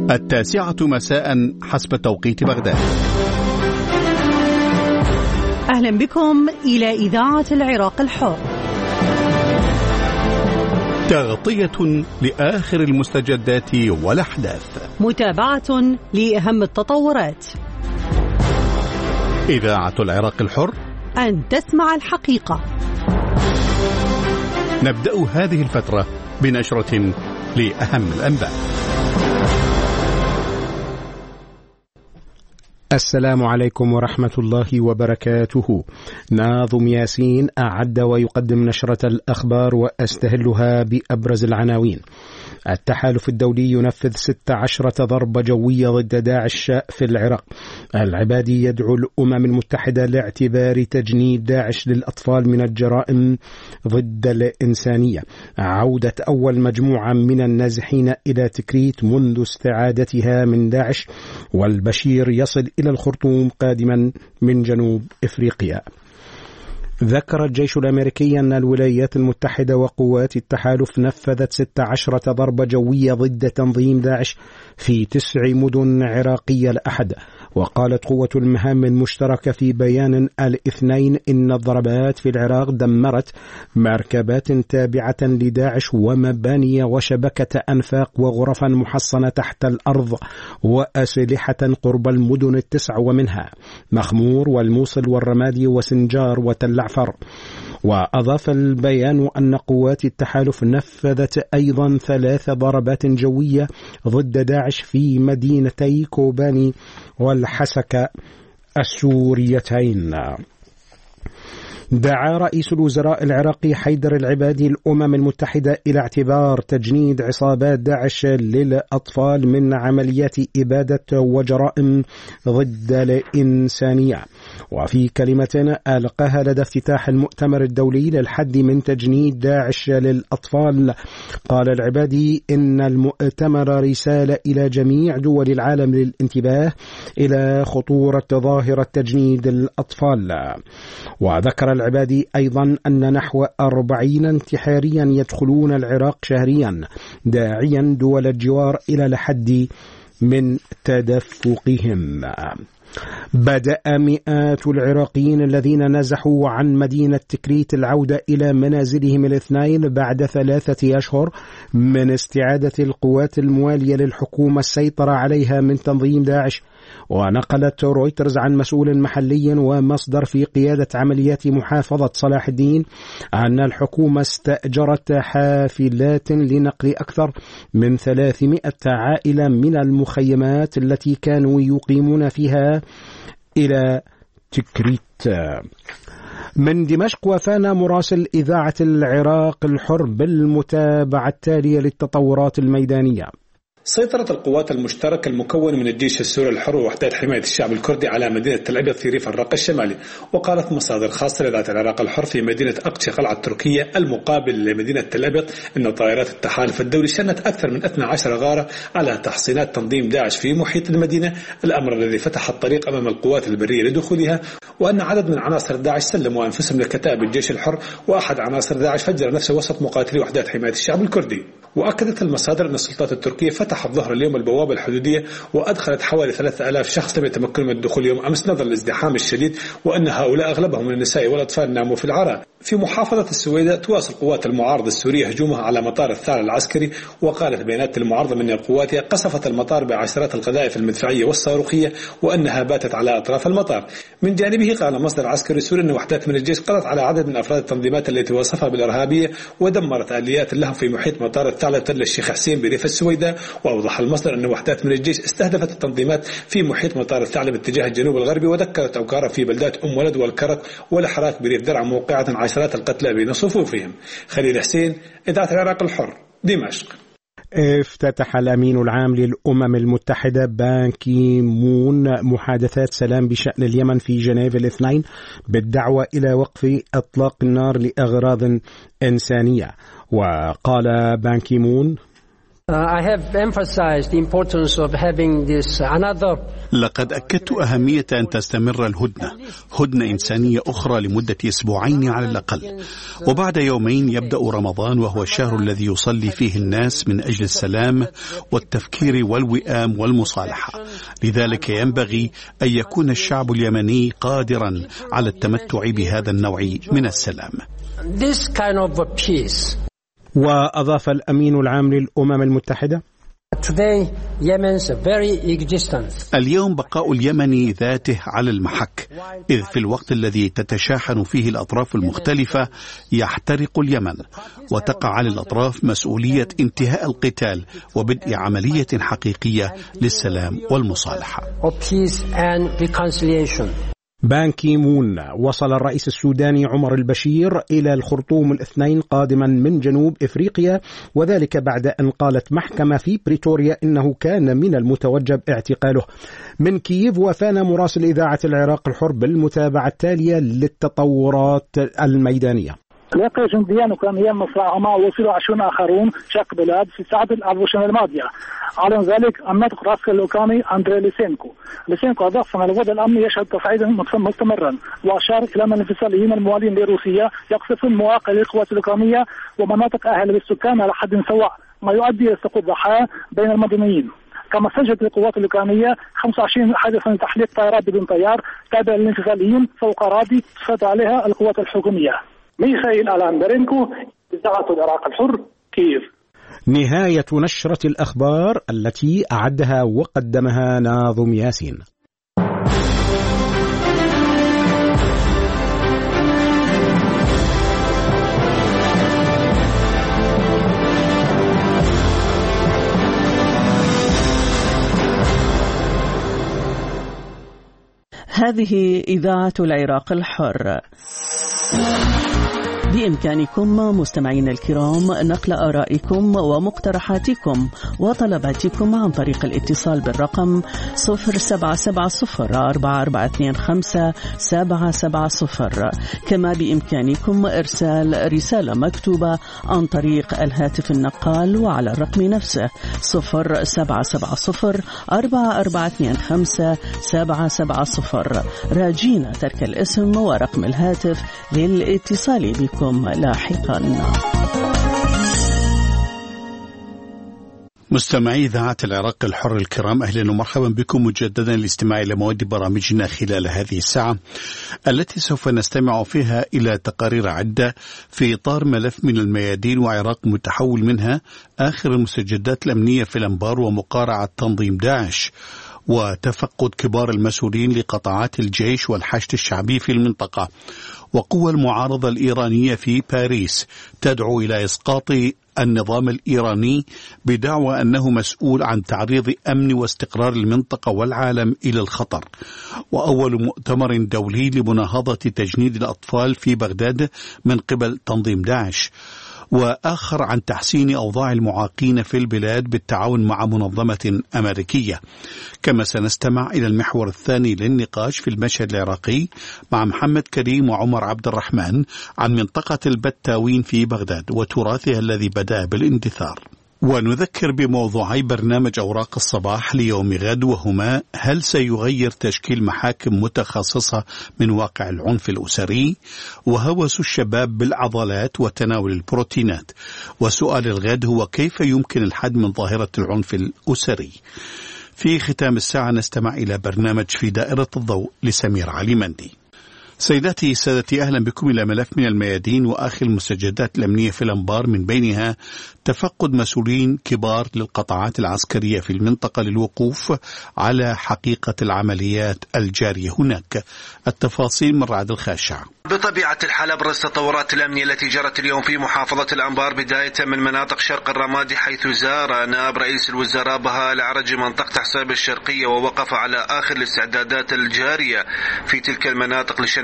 9 مساء حسب توقيت بغداد. أهلا بكم إلى إذاعة العراق الحر. تغطية لآخر المستجدات والأحداث، متابعة لأهم التطورات. إذاعة العراق الحر، أن تسمع الحقيقة. نبدأ هذه الفترة بنشرة لأهم الأنباء. السلام عليكم ورحمة الله وبركاته. ناظم ياسين أعد ويقدم نشرة الأخبار وأستهلها بأبرز العناوين. التحالف الدولي ينفذ 16 ضربة جوية ضد داعش في العراق. العبادي يدعو الأمم المتحدة لاعتبار تجنيد داعش للأطفال من الجرائم ضد الإنسانية. عودة أول مجموعة من النازحين إلى تكريت منذ استعادتها من داعش. والبشير يصل إلى الخرطوم قادما من جنوب إفريقيا. ذكر الجيش الأمريكي أن الولايات المتحدة وقوات التحالف نفذت 16 ضربة جوية ضد تنظيم داعش في 9 مدن عراقية الأحد. وقالت قوة المهام المشتركة في بيان الاثنين إن الضربات في العراق دمرت مركبات تابعة لداعش ومباني وشبكة أنفاق وغرفا محصنة تحت الأرض وأسلحة قرب المدن 9 ومنها مخمور والموصل والرمادي وسنجار وتلعفر. وأضاف البيان أن قوات التحالف نفذت أيضا 3 ضربات جوية ضد داعش في مدينتي كوباني والحسكة السوريتين. دعا رئيس الوزراء العراقي حيدر العبادي الأمم المتحدة إلى اعتبار تجنيد عصابات داعش للأطفال من عمليات إبادة وجرائم ضد الإنسانية. وفي كلمة ألقاها لدى افتتاح المؤتمر الدولي للحد من تجنيد داعش للأطفال، قال العبادي إن المؤتمر رسالة إلى جميع دول العالم للانتباه إلى خطورة ظاهرة تجنيد الأطفال. وذكر العبادي أيضا أن نحو 40 انتحاريا يدخلون العراق شهريا، داعيا دول الجوار إلى الحد من تدفقهم. بدأ مئات العراقيين الذين نزحوا عن مدينة تكريت العودة إلى منازلهم الاثنين بعد 3 أشهر من استعادة القوات الموالية للحكومة السيطرة عليها من تنظيم داعش. ونقلت رويترز عن مسؤول محلي ومصدر في قيادة عمليات محافظة صلاح الدين أن الحكومة استأجرت حافلات لنقل أكثر من 300 عائلة من المخيمات التي كانوا يقيمون فيها إلى تكريت. من دمشق وفانا مراسل إذاعة العراق الحر بالمتابعة التالية للتطورات الميدانية. سيطرت القوات المشتركة المكونة من الجيش السوري الحر ووحدات حماية الشعب الكردي على مدينة تل أبيض في ريف الرقة الشمالي. وقالت مصادر خاصة لإذاعة العراق الحر في مدينة أقصى قلعة التركية المقابل لمدينة تل أبيض أن طائرات التحالف الدولي شنت أكثر من 12 غارة على تحصينات تنظيم داعش في محيط المدينة، الأمر الذي فتح الطريق أمام القوات البرية لدخولها. وأن عدد من عناصر داعش سلموا أنفسهم لكتائب الجيش الحر، وأحد عناصر داعش فجر نفسه وسط مقاتلي وحدات حماية الشعب الكردي. وأكدت المصادر أن السلطات التركية فتحت ظهر اليوم البوابة الحدودية وأدخلت حوالي 3000 شخص لم يتمكنوا من الدخول يوم أمس نظرا للازدحام الشديد، وأن هؤلاء أغلبهم من النساء والأطفال ناموا في العراء. في محافظة السويداء تواصل قوات المعارضة السورية هجومها على مطار الثار العسكري. وقالت بيانات المعارضة من قواتها قصفت المطار بعشرات القذائف المدفعية والصاروخية وأنها باتت على أطراف المطار. من جانبه قال مصدر عسكري سوري أن وحدات من الجيش قضت على عدد من أفراد التنظيمات التي وصفها بالإرهابية ودمرت آليات لهم في محيط مطار الثعلب تل الشيخ حسين بريف السويداء. وأوضح المصدر أن وحدات من الجيش استهدفت التنظيمات في محيط مطار الثعلب اتجاه الجنوب الغربي وذكرت أوكارا في بلدات أم ولد والكرك والحراك بريف درعا موقعة عشرات القتلى بين صفوفهم. خليل حسين، إذاعة العراق الحر، دمشق. افتتح الأمين العام للأمم المتحدة بان كي مون محادثات سلام بشأن اليمن في جنيف الاثنين بالدعوة إلى وقف إطلاق النار لأغراض إنسانية. وقال بان كي مون لقد أكدت أهمية أن تستمر الهدنة، هدنة إنسانية أخرى لمدة أسبوعين على الأقل، وبعد يومين يبدأ رمضان، وهو الشهر الذي يصلي فيه الناس من أجل السلام والتفكير والوئام والمصالحة. لذلك ينبغي أن يكون الشعب اليمني قادرا على التمتع بهذا النوع من السلام. وأضاف الأمين العام للأمم المتحدة: اليوم بقاء اليمن ذاته على المحك، إذ في الوقت الذي تتشاحن فيه الأطراف المختلفة يحترق اليمن، وتقع على الأطراف مسؤولية انتهاء القتال وبدء عملية حقيقية للسلام والمصالحة. بان كي مون. وصل الرئيس السوداني عمر البشير إلى الخرطوم الاثنين قادما من جنوب إفريقيا، وذلك بعد أن قالت محكمة في بريتوريا إنه كان من المتوجب اعتقاله. من كييف وفانا مراسل إذاعة العراق الحر بالمتابعة التالية للتطورات الميدانية. لقي جنديان أوكرانيين مصرعهما وصلوا 20 آخرون شرق بلاد في ساعة الأربعين الماضية. أعلن ذلك الناطق العسكري الأوكراني أندري ليسينكو أضاف أن الوضع الأمني يشهد تصعيدا مستمرا، وأشار إلى أن الانفصاليين الموالين لروسيا يقصفون مواقع للقوات الأوكرانية ومناطق أهل بالسكان على حد سواء، ما يؤدي إلى سقوط ضحايا بين المدنيين. كما سجلت القوات الأوكرانية 25 حادثا لتحليق طائرات بدون طيار تابعة للانفصاليين فوق أراضي تسيطر عليها القوات الحكومية. ميخائيل ألاندرينكو، إذاعة العراق الحر، كييف. نهاية نشرة الأخبار التي أعدها وقدمها ناظم ياسين. هذه إذاعة العراق الحر. بإمكانكم مستمعين الكرام نقل آرائكم ومقترحاتكم وطلباتكم عن طريق الاتصال بالرقم 077044257770. كما بإمكانكم إرسال رسالة مكتوبة عن طريق الهاتف النقال وعلى الرقم نفسه 077044257770، راجين ترك الاسم ورقم الهاتف للاتصال بكم لاحقا. مستمعي إذاعة العراق الحر الكرام، أهلا ومرحبا بكم مجددا لاستماع إلى مواد برامجنا خلال هذه الساعة التي سوف نستمع فيها إلى تقارير عدة في إطار ملف من الميادين وعراق متحول منها، آخر المستجدات الأمنية في الأنبار ومقارعة تنظيم داعش، وتفقد كبار المسؤولين لقطاعات الجيش والحشد الشعبي في المنطقة، وقوى المعارضة الإيرانية في باريس تدعو إلى إسقاط النظام الإيراني بدعوى أنه مسؤول عن تعريض أمن واستقرار المنطقة والعالم إلى الخطر، وأول مؤتمر دولي لمناهضة تجنيد الأطفال في بغداد من قبل تنظيم داعش، وآخر عن تحسين أوضاع المعاقين في البلاد بالتعاون مع منظمة أمريكية. كما سنستمع إلى المحور الثاني للنقاش في المشهد العراقي مع محمد كريم وعمر عبد الرحمن عن منطقة البتاوين في بغداد وتراثها الذي بدأ بالاندثار. ونذكر بموضوعي برنامج أوراق الصباح ليوم غد، وهما: هل سيغير تشكيل محاكم متخصصة من واقع العنف الأسري؟ وهوس الشباب بالعضلات وتناول البروتينات. وسؤال الغد هو: كيف يمكن الحد من ظاهرة العنف الأسري؟ في ختام الساعة نستمع إلى برنامج في دائرة الضوء لسمير علي مندي. سيداتي سادتي، أهلا بكم إلى ملف من الميادين وآخر المستجدات الأمنية في الأنبار، من بينها تفقد مسؤولين كبار للقطاعات العسكرية في المنطقة للوقوف على حقيقة العمليات الجارية هناك. التفاصيل من رعد الخاشع. بطبيعة الحال أبرز التطورات الأمنية التي جرت اليوم في محافظة الأنبار بداية من مناطق شرق الرمادي، حيث زار نائب رئيس الوزراء بهاء العرج منطقة حساب الشرقية ووقف على آخر الاستعدادات الجارية في تلك المناطق لشن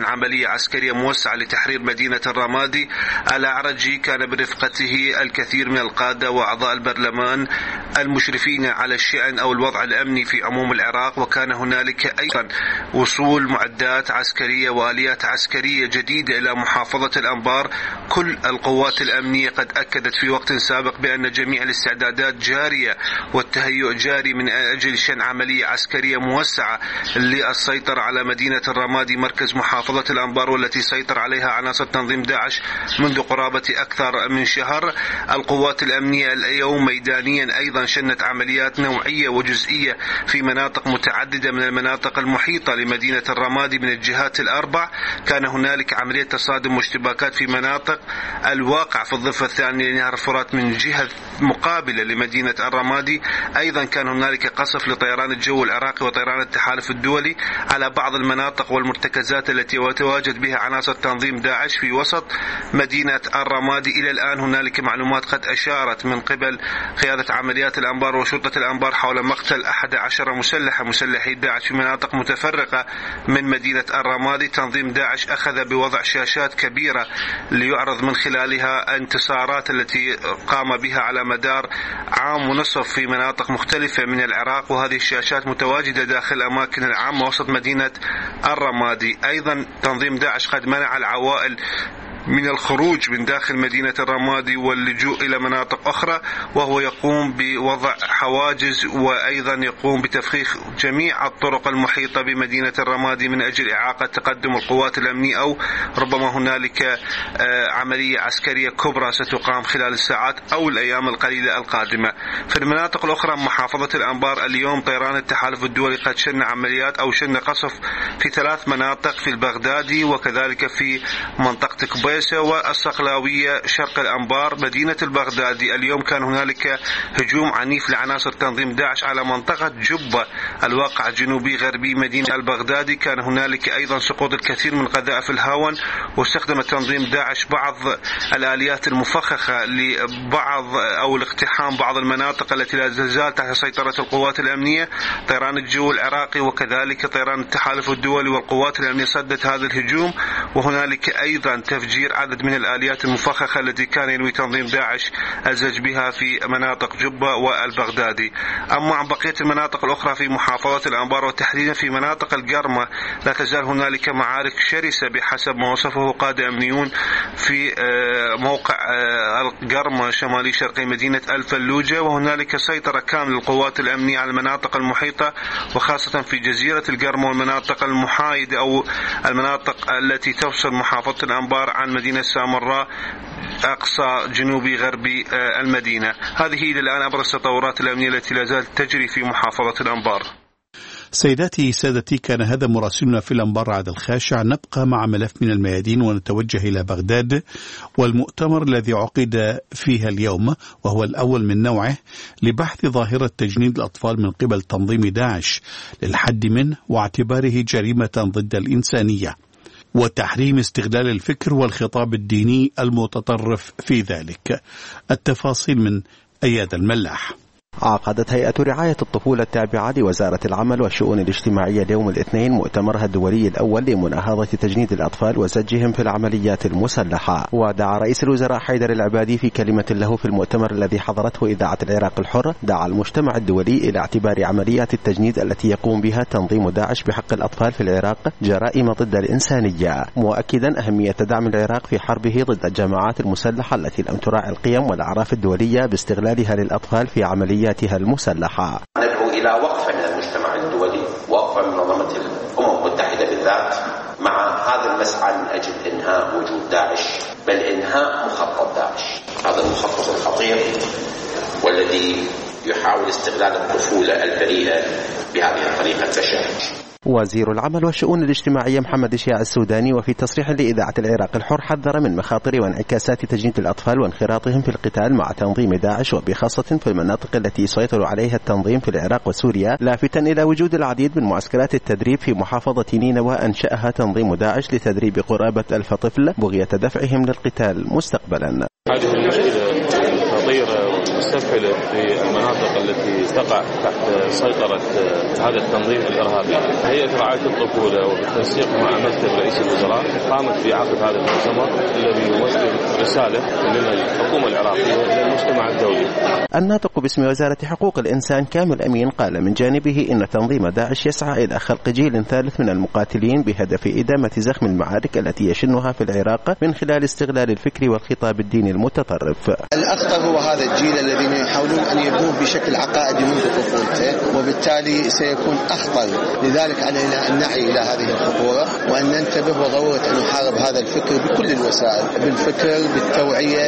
عملية عسكرية موسعة لتحرير مدينة الرمادي. الأعرجي كان برفقته الكثير من القادة وأعضاء البرلمان المشرفين على الشأن أو الوضع الأمني في عموم العراق، وكان هنالك أيضا وصول معدات عسكرية وآليات عسكرية جديدة إلى محافظة الأنبار. كل القوات الأمنية قد أكدت في وقت سابق بأن جميع الاستعدادات جارية والتهيؤ جاري من أجل شن عملية عسكرية موسعة للسيطرة على مدينة الرمادي مركز محافظة الأنبار، والتي سيطر عليها عناصر تنظيم داعش منذ قرابة أكثر من شهر. القوات الأمنية اليوم ميدانيا أيضا شنت عمليات نوعية وجزئية في مناطق متعددة من المناطق المحيطة لمدينة الرمادي من الجهات الأربع. كان هنالك عملية تصادم واشتباكات في مناطق الواقع في الضفة الثانية لنهر الفرات من جهة مقابلة لمدينة الرمادي. أيضا كان هنالك قصف لطيران الجو العراقي وطيران التحالف الدولي على بعض المناطق والمرتكزات التي يتواجد بها عناصر تنظيم داعش في وسط مدينة الرمادي. إلى الآن هنالك معلومات قد أشارت من قبل قيادة عمليات الأنبار وشرطة الأنبار حول مقتل 11 مسلحي داعش في مناطق متفرقة من مدينة الرمادي. تنظيم داعش أخذ بوضع شاشات كبيرة ليعرض من خلالها انتصارات التي قام بها على مدار عام ونصف في مناطق مختلفة من العراق، وهذه الشاشات متواجدة داخل الأماكن العامة وسط مدينة الرمادي. أيضا تنظيم داعش قد منع العوائل من الخروج من داخل مدينة الرمادي واللجوء إلى مناطق أخرى، وهو يقوم بوضع حواجز وأيضا يقوم بتفخيخ جميع الطرق المحيطة بمدينة الرمادي من أجل إعاقة تقدم القوات الأمنية، أو ربما هنالك عملية عسكرية كبرى ستقام خلال الساعات أو الأيام القليلة القادمة. في المناطق الأخرى محافظة الأنبار اليوم طيران التحالف الدولي قد شن عمليات أو شن قصف في 3 مناطق في البغدادي وكذلك في منطقة كبيسة والصقلاوية شرق الأنبار. مدينة البغدادي اليوم كان هنالك هجوم عنيف لعناصر تنظيم داعش على منطقة جبة الواقع جنوبي غربي مدينة البغدادي. كان هنالك أيضا سقوط الكثير من قذائف الهاون، واستخدم تنظيم داعش بعض الآليات المفخخة لبعض أو لاقتحام بعض المناطق التي لا تزال تحت سيطرة القوات الأمنية. طيران الجو العراقي وكذلك طيران التحالف الدولي والقوات الأمنية صدت هذا الهجوم، وهنالك أيضا تفجير عدد من الآليات المفخخة التي كان ينوي تنظيم داعش الزج بها في مناطق جبة والبغدادي. أما عن بقية المناطق الأخرى في محافظة الأنبار وتحديدا في مناطق القرمة لا تزال هنالك معارك شرسة بحسب ما وصفه قادة أمنيون في موقع القرمة شمالي شرقي مدينة الفلوجة، وهنالك سيطرة كاملة للقوات الأمنية على المناطق المحيطة وخاصة في جزيرة القرمة والمناطق المحايدة أو المناطق التي تفصل محافظة الأنبار عن مدينة سامراء أقصى جنوبي غربي المدينة. هذه إلى الآن أبرز التطورات الأمنية التي لا زالت تجري في محافظة الأنبار. سيداتي سادتي، كان هذا مراسلنا في الأنبار عاد الخاشع. نبقى مع ملف من الميادين ونتوجه إلى بغداد والمؤتمر الذي عقد فيها اليوم، وهو الأول من نوعه لبحث ظاهرة تجنيد الأطفال من قبل تنظيم داعش للحد منه واعتباره جريمة ضد الإنسانية وتحريم استغلال الفكر والخطاب الديني المتطرف في ذلك. التفاصيل من أياد الملاح. عقدت هيئة رعاية الطفولة التابعة لوزارة العمل والشؤون الاجتماعية اليوم الاثنين مؤتمرها الدولي الأول لمناهضة تجنيد الأطفال وزجهم في العمليات المسلحة. ودعا رئيس الوزراء حيدر العبادي في كلمة له في المؤتمر الذي حضرته إذاعة العراق الحر، دعا المجتمع الدولي إلى اعتبار عمليات التجنيد التي يقوم بها تنظيم داعش بحق الأطفال في العراق جرائم ضد الإنسانية، مؤكدا أهمية دعم العراق في حربه ضد الجماعات المسلحة التي لم تراعي القيم والأعراف الدولية باستغلالها للأطفال في عملياتها المسلحة. ندعو إلى وقفة من المجتمع الدولي، وقفة من منظمة الأمم المتحدة بالذات مع هذا المسعى من أجل إنهاء وجود داعش، بل إنهاء مخطط داعش، هذا المخطط الخطير والذي يحاول استغلال الطفولة البريئة بهذه الطريقة البشعة. وزير العمل والشؤون الاجتماعية محمد الشيع السوداني وفي تصريح لإذاعة العراق الحر حذر من مخاطر وانعكاسات تجنيد الأطفال وانخراطهم في القتال مع تنظيم داعش، وبخاصة في المناطق التي يسيطر عليها التنظيم في العراق وسوريا، لافتا إلى وجود العديد من معسكرات التدريب في محافظة نينوى أنشأها تنظيم داعش لتدريب قرابة 1000 طفل بغية دفعهم للقتال مستقبلا. هذه المشكلة خطيرة مستفحلة في المناطق التي تقع تحت سيطرة هذا التنظيم الإرهابي. هيئة رعاية الطفولة وبالتنسيق مع مكتب رئيس الوزراء قامت بعقد هذا المؤتمر الذي يوصل رسالة من الحكومة العراقية إلى المجتمع الدولي. الناطق باسم وزارة حقوق الإنسان كامل أمين قال من جانبه إن تنظيم داعش يسعى إلى خلق جيل ثالث من المقاتلين بهدف إدامة زخم المعارك التي يشنها في العراق من خلال استغلال الفكر والخطاب الديني المتطرف. الأخطر هو هذا الجيل الذين يحاولون أن يبنوه بشكل عقائدي منذ طفولته، وبالتالي سيكون أخطر. لذلك علينا أن نعي إلى هذه الخطورة وأن ننتبه وضرورة أن نحارب هذا الفكر بكل الوسائل، بالفكر، بالتوعية،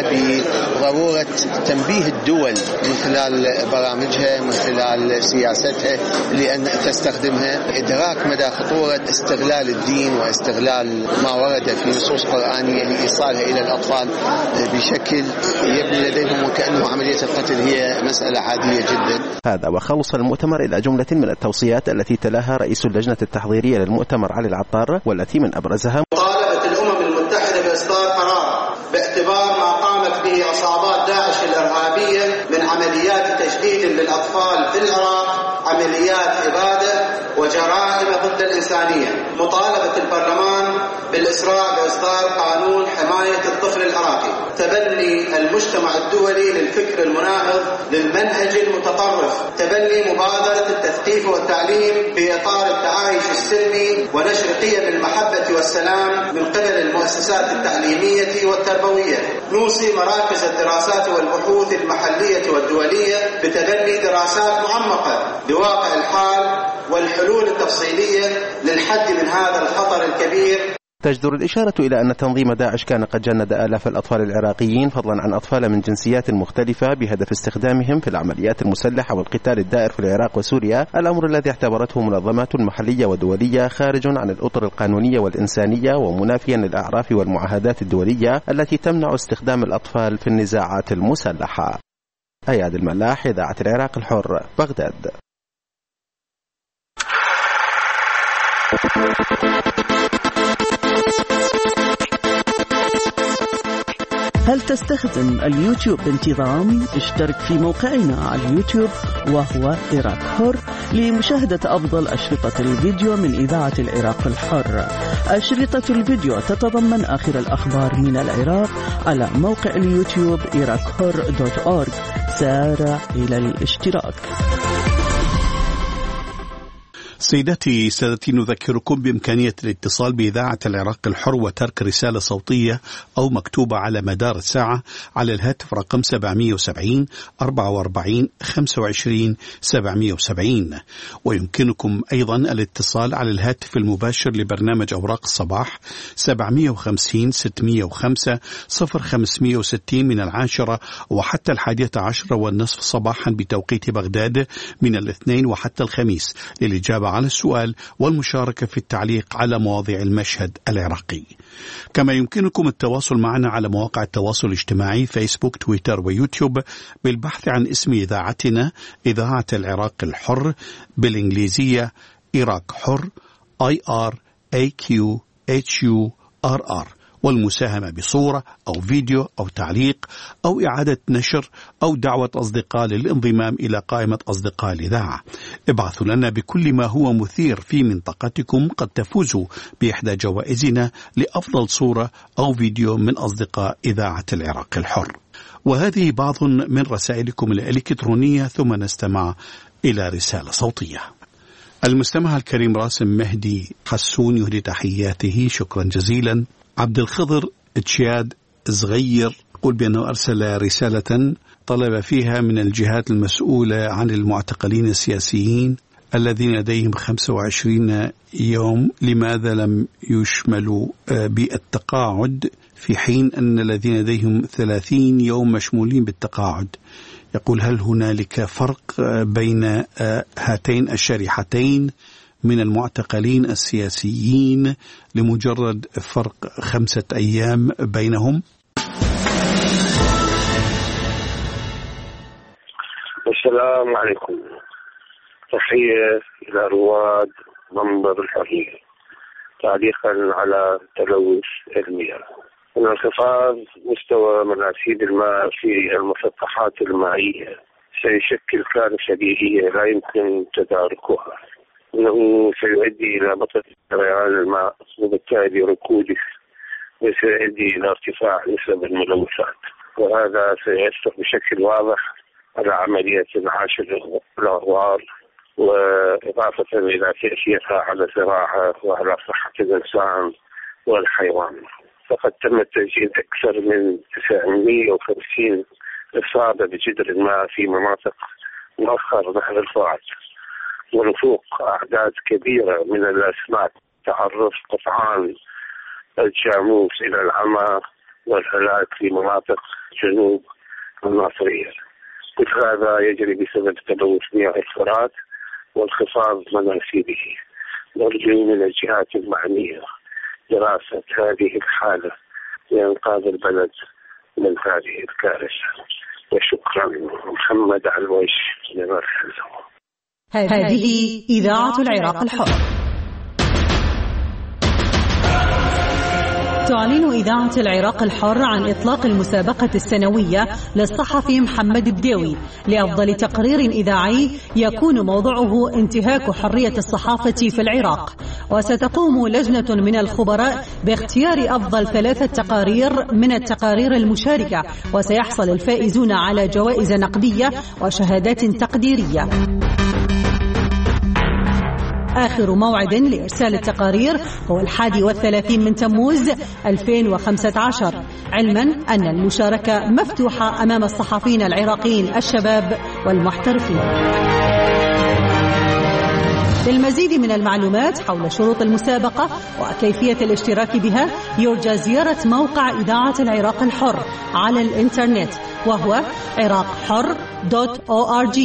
بضرورة تنبيه الدول من خلال برامجها، من خلال سياستها لأن تستخدمها، إدراك مدى خطورة استغلال الدين واستغلال ما ورد في نصوص قرآنية لإيصالها إلى الأطفال بشكل يبدو لديهم وكأنه عملية القتل هي مسألة عادية جدا. هذا وخلص المؤتمر إلى جملة من التوصيات التي تلاها رئيس اللجنة التحضيرية للمؤتمر علي العطار، والتي من أبرزها مطالبة الأمم المتحدة بإصدار قرار باعتبار ما قامت به عصابات داعش الإرهابية من عمليات تجديد للأطفال في العراق، عمليات إبادة وجرائم ضد الإنسانية. مطالبة البرلمان بالإسراع بإصدار قانون حماية الطفل العراقي. تبني المجتمع الدولي للفكر المناهض للمنهج المتطرف. تبني مبادرة التثقيف والتعليم في إطار التعايش السلمي ونشر قيم المحبة والسلام من قبل المؤسسات التعليمية والتربوية. نوصي مراكز الدراسات والبحوث المحلية والدولية بتبني دراسات معمقة لواقع الحال والحلول التفصيلية للحد من هذا الخطر الكبير. تجدر الإشارة إلى أن تنظيم داعش كان قد جند آلاف الأطفال العراقيين فضلا عن أطفال من جنسيات مختلفة بهدف استخدامهم في العمليات المسلحة والقتال الدائر في العراق وسوريا، الأمر الذي اعتبرته منظمات محلية ودولية خارج عن الأطر القانونية والإنسانية ومنافيا للأعراف والمعاهدات الدولية التي تمنع استخدام الأطفال في النزاعات المسلحة. أياد الملاح، إذاعة العراق الحر، بغداد. هل تستخدم اليوتيوب بانتظام؟ اشترك في موقعنا على اليوتيوب وهو عراق حر لمشاهدة أفضل أشرطة الفيديو من إذاعة العراق الحر. أشرطة الفيديو تتضمن آخر الأخبار من العراق على موقع اليوتيوب iraqhur.org. سارع إلى الاشتراك. سيداتي سادتي، نذكركم بإمكانية الاتصال بإذاعة العراق الحر وترك رسالة صوتية أو مكتوبة على مدار الساعة على الهاتف رقم 770 44 25 770. ويمكنكم أيضا الاتصال على الهاتف المباشر لبرنامج أوراق الصباح 750 605 0560 من 10 وحتى 11:10 صباحا بتوقيت بغداد من الاثنين وحتى الخميس للإجابة على السؤال والمشاركة في التعليق على مواضيع المشهد العراقي. كما يمكنكم التواصل معنا على مواقع التواصل الاجتماعي فيسبوك، تويتر ويوتيوب بالبحث عن اسم إذاعتنا إذاعة العراق الحر بالإنجليزية عراق حر IRAQHURR، والمساهمة بصورة أو فيديو أو تعليق أو إعادة نشر أو دعوة أصدقاء للانضمام إلى قائمة أصدقاء الإذاعة. ابعثوا لنا بكل ما هو مثير في منطقتكم، قد تفوزوا بإحدى جوائزنا لأفضل صورة أو فيديو من أصدقاء إذاعة العراق الحر. وهذه بعض من رسائلكم الإلكترونية، ثم نستمع إلى رسالة صوتية. المستمع الكريم راسم مهدي حسون يهدي تحياته، شكرا جزيلا. عبد الخضر تشياد صغير يقول بأنه أرسل رسالة طلب فيها من الجهات المسؤولة عن المعتقلين السياسيين الذين لديهم 25 يوم لماذا لم يشملوا بالتقاعد في حين أن الذين لديهم 30 يوم مشمولين بالتقاعد. يقول هل هنالك فرق بين هاتين الشريحتين من المعتقلين السياسيين لمجرد فرق 5 أيام بينهم؟ السلام عليكم. تحية إلى رواد منبر الحرية. تعليقا على تلوث المياه، أن انخفاض مستوى مناسيب الماء في المسطحات المائية سيشكل كارثة بيئية لا يمكن تداركها، أنه سيؤدي إلى بطء جريان الماء وبالتالي ركوده، وسيؤدي إلى ارتفاع نسب الملوثات، وهذا سيؤثر بشكل واضح على عملية انعاش الأغوار، وإضافة إلى تأثيرها على الزراعة وعلى صحة الإنسان والحيوان. فقد تم تسجيل أكثر من 950 إصابة بجدر الماء في مناطق مؤخر نهر الفرات، ونفوق أعداد كبيرة من الأسماك تعرض قطعان الجاموس إلى العمى والهلاك في مناطق جنوب الناصرية. كل هذا يجري بسبب تلوث مياه الفرات وانخفاض مناسيبه. نرجو من الجهات المعنية دراسة هذه الحالة لإنقاذ البلد من هذه الكارثة. وشكرا. محمد علويش من الحزم. هذه إذاعة العراق الحر. تعلن إذاعة العراق الحر عن إطلاق المسابقة السنوية للصحفي محمد الديوي لأفضل تقرير إذاعي يكون موضوعه انتهاك حرية الصحافة في العراق، وستقوم لجنة من الخبراء باختيار أفضل 3 تقارير من التقارير المشاركة، وسيحصل الفائزون على جوائز نقدية وشهادات تقديرية. آخر موعد لإرسال التقارير هو 31 من تموز 2015، علما أن المشاركة مفتوحة أمام الصحفيين العراقيين الشباب والمحترفين. للمزيد من المعلومات حول شروط المسابقة وكيفية الاشتراك بها يرجى زيارة موقع إذاعة العراق الحر على الإنترنت، وهو عراقحر.org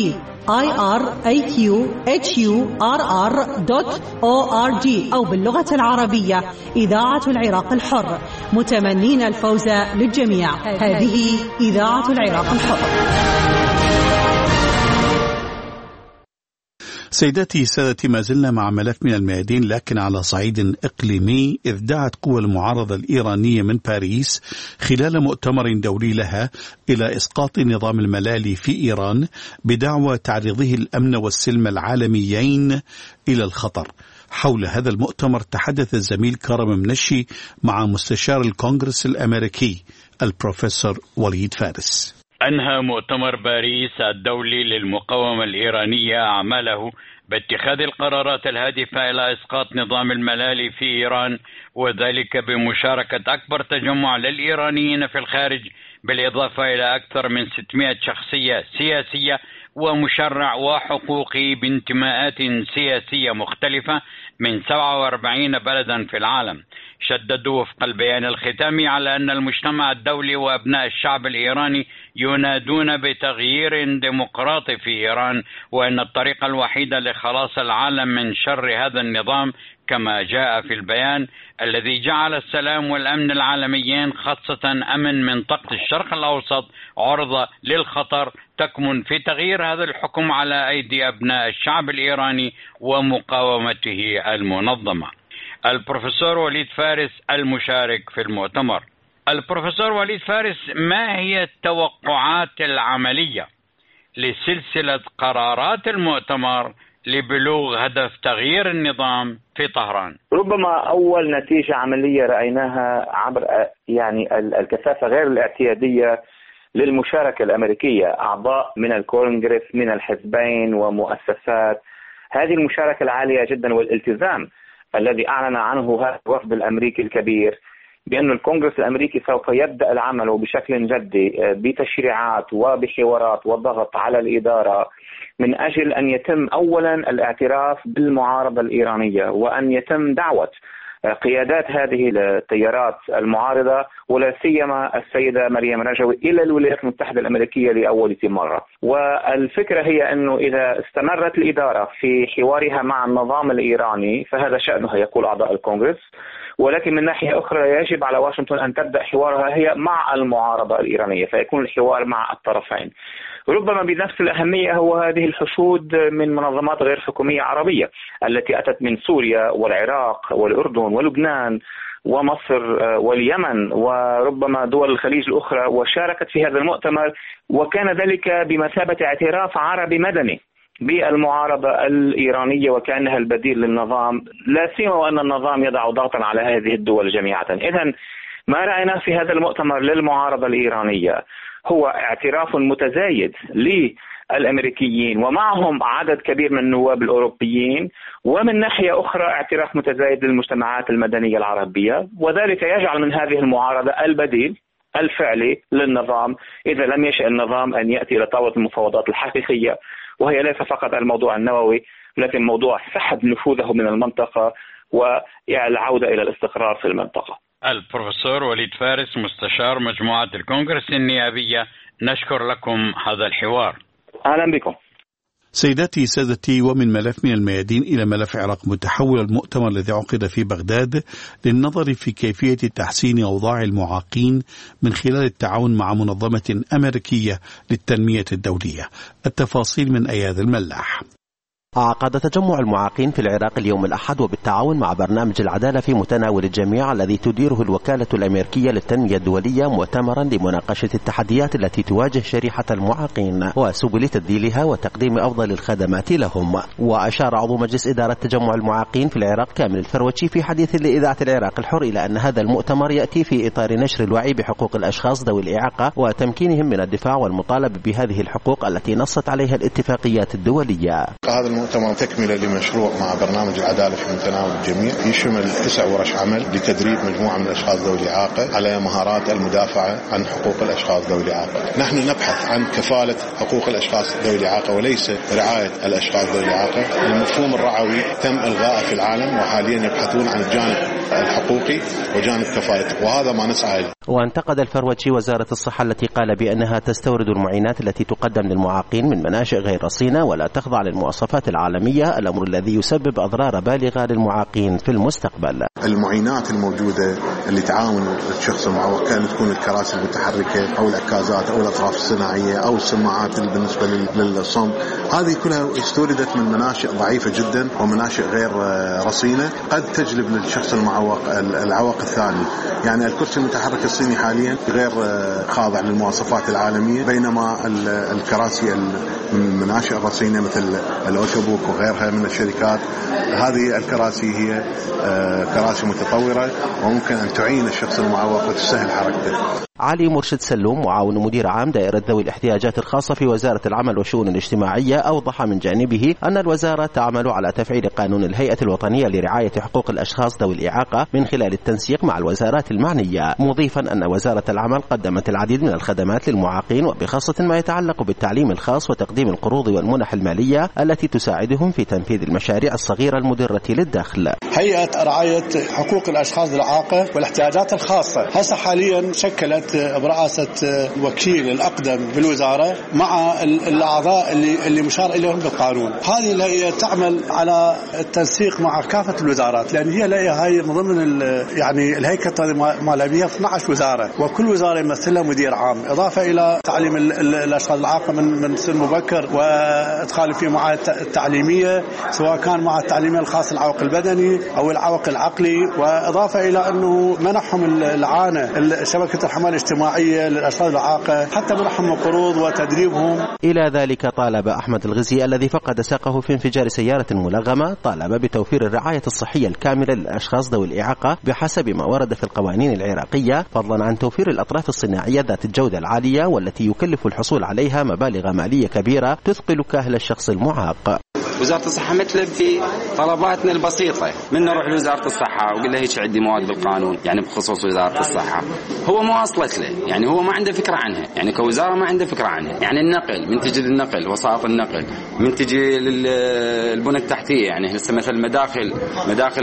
iraqhurr.org أو باللغة العربية إذاعة العراق الحر، متمنين الفوز للجميع. هذه إذاعة العراق الحر. سيداتي سادتي، ما زلنا مع ملف من الميادين، لكن على صعيد إقليمي، إذ دعت قوى المعارضة الإيرانية من باريس خلال مؤتمر دولي لها إلى إسقاط نظام الملالي في إيران بدعوى تعريضه الأمن والسلم العالميين إلى الخطر. حول هذا المؤتمر تحدث الزميل كرم منشي مع مستشار الكونغرس الأمريكي البروفيسور وليد فارس. أنهى مؤتمر باريس الدولي للمقاومة الإيرانية أعماله باتخاذ القرارات الهادفة إلى إسقاط نظام الملالي في إيران، وذلك بمشاركة أكبر تجمع للإيرانيين في الخارج، بالإضافة إلى أكثر من 600 شخصية سياسية ومشرع وحقوقي بانتماءات سياسية مختلفة من 47 بلدا في العالم. شددوا وفق البيان الختامي على أن المجتمع الدولي وأبناء الشعب الإيراني ينادون بتغيير ديمقراطي في إيران، وأن الطريقة الوحيدة لخلاص العالم من شر هذا النظام كما جاء في البيان الذي جعل السلام والأمن العالميين خاصة أمن منطقة الشرق الأوسط عرضة للخطر تكمن في تغيير هذا الحكم على أيدي أبناء الشعب الإيراني ومقاومته المنظمة. البروفيسور وليد فارس المشارك في المؤتمر. البروفيسور وليد فارس، ما هي التوقعات العملية لسلسلة قرارات المؤتمر لبلوغ هدف تغيير النظام في طهران؟ ربما أول نتيجة عملية رأيناها عبر الكثافة غير الاعتيادية للمشاركة الأمريكية، أعضاء من الكونغرس من الحزبين ومؤسسات. هذه المشاركة العالية جدا والالتزام الذي أعلن عنه هذا الوفد الأمريكي الكبير بأن الكونغرس الأمريكي سوف يبدأ العمل بشكل جدي بتشريعات وبحوارات وضغط على الإدارة من أجل أن يتم أولا الاعتراف بالمعارضة الإيرانية، وأن يتم دعوة قيادات هذه التيارات المعارضة ولا سيما السيدة مريم رجوي إلى الولايات المتحدة الأمريكية لأول مرة. والفكرة هي أنه إذا استمرت الإدارة في حوارها مع النظام الإيراني فهذا شأنها يقول أعضاء الكونغرس، ولكن من ناحية أخرى يجب على واشنطن أن تبدأ حوارها هي مع المعارضة الإيرانية، فيكون الحوار مع الطرفين. ربما بنفس الأهمية هو هذه الحشود من منظمات غير حكومية عربية التي أتت من سوريا والعراق والأردن ولبنان ومصر واليمن وربما دول الخليج الأخرى، وشاركت في هذا المؤتمر، وكان ذلك بمثابة اعتراف عربي مدني بالمعارضة الإيرانية وكأنها البديل للنظام، لا سيما وأن النظام يضع ضغطا على هذه الدول جميعا. إذن ما رأيناه في هذا المؤتمر للمعارضة الإيرانية هو اعتراف متزايد للأمريكيين ومعهم عدد كبير من النواب الأوروبيين، ومن ناحية أخرى اعتراف متزايد للمجتمعات المدنية العربية، وذلك يجعل من هذه المعارضة البديل الفعلي للنظام إذا لم يشأ النظام أن يأتي إلى طاولة المفاوضات الحقيقية، وهي ليس فقط الموضوع النووي لكن موضوع سحب نفوذه من المنطقة والعودة إلى الاستقرار في المنطقة. البروفيسور وليد فارس مستشار مجموعة الكونغرس النيابية، نشكر لكم هذا الحوار. أهلا بكم. سيداتي سادتي، ومن ملف من الميادين إلى ملف عراق متحول، المؤتمر الذي عقد في بغداد للنظر في كيفية تحسين أوضاع المعاقين من خلال التعاون مع منظمة أمريكية للتنمية الدولية. التفاصيل من أياد الملاح. عقد تجمع المعاقين في العراق اليوم الأحد وبالتعاون مع برنامج العدالة في متناول الجميع الذي تديره الوكالة الأمريكية للتنمية الدولية مؤتمرا لمناقشة التحديات التي تواجه شريحة المعاقين وسبل تذليلها وتقديم أفضل الخدمات لهم. وأشار عضو مجلس إدارة تجمع المعاقين في العراق كامل الفروتشي في حديث لإذاعة العراق الحر إلى أن هذا المؤتمر يأتي في إطار نشر الوعي بحقوق الأشخاص ذوي الإعاقة وتمكينهم من الدفاع والمطالبة بهذه الحقوق التي نصت عليها الاتفاقيات الدولية. مؤتمر تكملة لمشروع مع برنامج العدالة في متناول الجميع يشمل 9 ورش عمل لتدريب مجموعة من الأشخاص ذوي الإعاقة على مهارات المدافعة عن حقوق الأشخاص ذوي الإعاقة. نحن نبحث عن كفالة حقوق الأشخاص ذوي الإعاقة وليس رعاية الأشخاص ذوي الإعاقة. المفهوم الرعوي تم إلغائه في العالم وحاليا يبحثون عن الجانب الحقوقي وجانب كفالته، وهذا ما نسعى له. وانتقد الفروتشي وزارة الصحة التي قال بأنها تستورد المعينات التي تقدم للمعاقين من مناشئ غير رصينة ولا تخضع للمواصفات العالمية، الأمر الذي يسبب أضرار بالغة للمعاقين في المستقبل. المعينات الموجودة اللي تعاون الشخص المعوق كانت تكون الكراسي المتحركة أو العكازات أو الأطراف الصناعية أو السماعات بالنسبة للصم، هذه كلها استوردت من مناشئ ضعيفة جدا ومناشئ غير رصينة قد تجلب للشخص المعوق العوق الثاني. يعني الكرسي المتحرك الصيني حاليا غير خاضع للمواصفات العالمية، بينما الكراسي من المناشئ الرصينة مثل الأوتوبوك وغيرها من الشركات، هذه الكراسي هي كراسي متطورة وممكن أن تعين الشخص المعوق وتسهل حركته. علي مرشد سلوم معاون مدير عام دائرة ذوي الاحتياجات الخاصة في وزارة العمل والشؤون الاجتماعية أوضح من جانبه أن الوزارة تعمل على تفعيل قانون الهيئة الوطنية لرعاية حقوق الأشخاص ذوي الإعاقة من خلال التنسيق مع الوزارات المعنية، مضيفا أن وزارة العمل قدمت العديد من الخدمات للمعاقين وبخاصة ما يتعلق بالتعليم الخاص وتقديم القروض والمنح المالية التي تساعدهم في تنفيذ المشاريع الصغيرة المدرة للدخل. هيئة رعاية حقوق الأشخاص ذوي الإعاقة والاحتياجات الخاصة هسه حاليا شكلت برئاسة الوكيل الأقدم بالوزارة مع الأعضاء اللي مشار إليهم بالقانون. هذه الهيئة تعمل على التنسيق مع كافة الوزارات، لأن هي من ضمن يعني الهيكل مالها 12 وزارة، وكل وزارة يمثلها مدير عام، إضافة إلى تعليم الأشخاص الإعاقة من سن مبكر وإدخال في معاهد التعليمية سواء كان مع التعليمية الخاص العوق البدني أو العوق العقلي، وإضافة إلى أنه منحهم العانة شبكة الحماية الاجتماعية للأشخاص الإعاقة حتى منحهم قروض وتدريبهم. إلى ذلك طالب أحمد الغزي الذي فقد ساقه في انفجار سيارة ملغمة طالب بتوفير الرعاية الصحية الكاملة للأشخاص ذوي الإعاقة بحسب ما ورد في القوانين العراقية، فضلا عن توفير الأطراف الصناعية ذات الجودة العالية والتي يكلف الحصول عليها مبالغ مالية كبيرة تثقل كاهل الشخص المعاق. وزارة الصحة مثل في طلباتنا البسيطة من نروح لوزارة الصحة وقل له هيك عندي مواد بالقانون يعني بخصوص وزارة الصحة، هو ما وصلت له، يعني هو ما عنده فكرة عنها، يعني كوزارة ما عنده فكرة عنها. يعني النقل من تجي للنقل وسائط النقل من تجي للبنى التحتية، يعني هسه مثل مداخل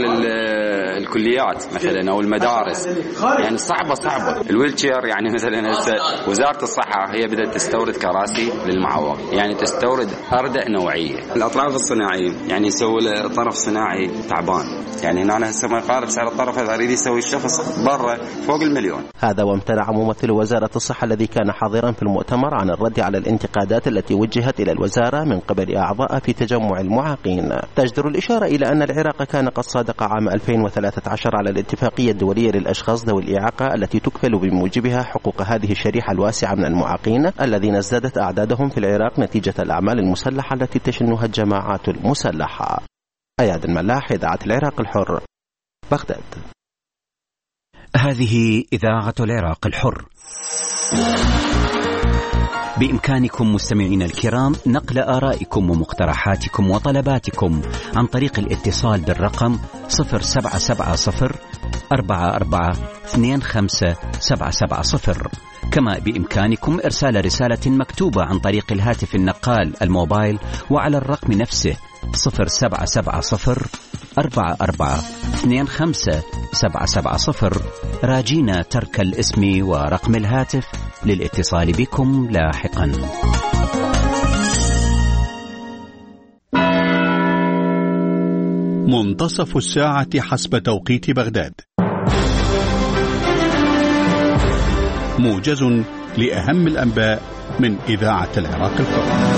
الكليات مثلا أو المدارس، يعني صعبة الويلتشير. يعني مثلا هسه وزارة الصحة هي بدأت تستورد كراسي للمعوق، يعني تستورد أردأ نوعية. الأطراف صناعي، يعني يسوي له طرف صناعي تعبان، يعني هنا هسه ما يقارب سعر الطرف هذا يريد يسوي الشخص برا فوق المليون. هذا وامتنع ممثل وزارة الصحة الذي كان حاضرا في المؤتمر عن الرد على الانتقادات التي وجهت إلى الوزارة من قبل أعضاء في تجمع المعاقين. تجدر الإشارة إلى أن العراق كان قد صادق عام 2013 على الاتفاقية الدولية للأشخاص ذوي الإعاقة التي تكفل بموجبها حقوق هذه الشريحة الواسعة من المعاقين الذين ازدادت أعدادهم في العراق نتيجة الأعمال المسلحة التي تشنها الجماعات المسلحة. أياد الملاح، إذاعة العراق الحر، بغداد. هذه إذاعة العراق الحر. بإمكانكم مستمعين الكرام نقل آرائكم ومقترحاتكم وطلباتكم عن طريق الاتصال بالرقم 0770 4425 كما بإمكانكم إرسال رسالة مكتوبة عن طريق الهاتف النقال الموبايل وعلى الرقم نفسه 0770 4425 راجينا ترك الاسم ورقم الهاتف للاتصال بكم لاحقا. منتصف الساعة حسب توقيت بغداد. موجز لأهم الأنباء من إذاعة العراق الحر.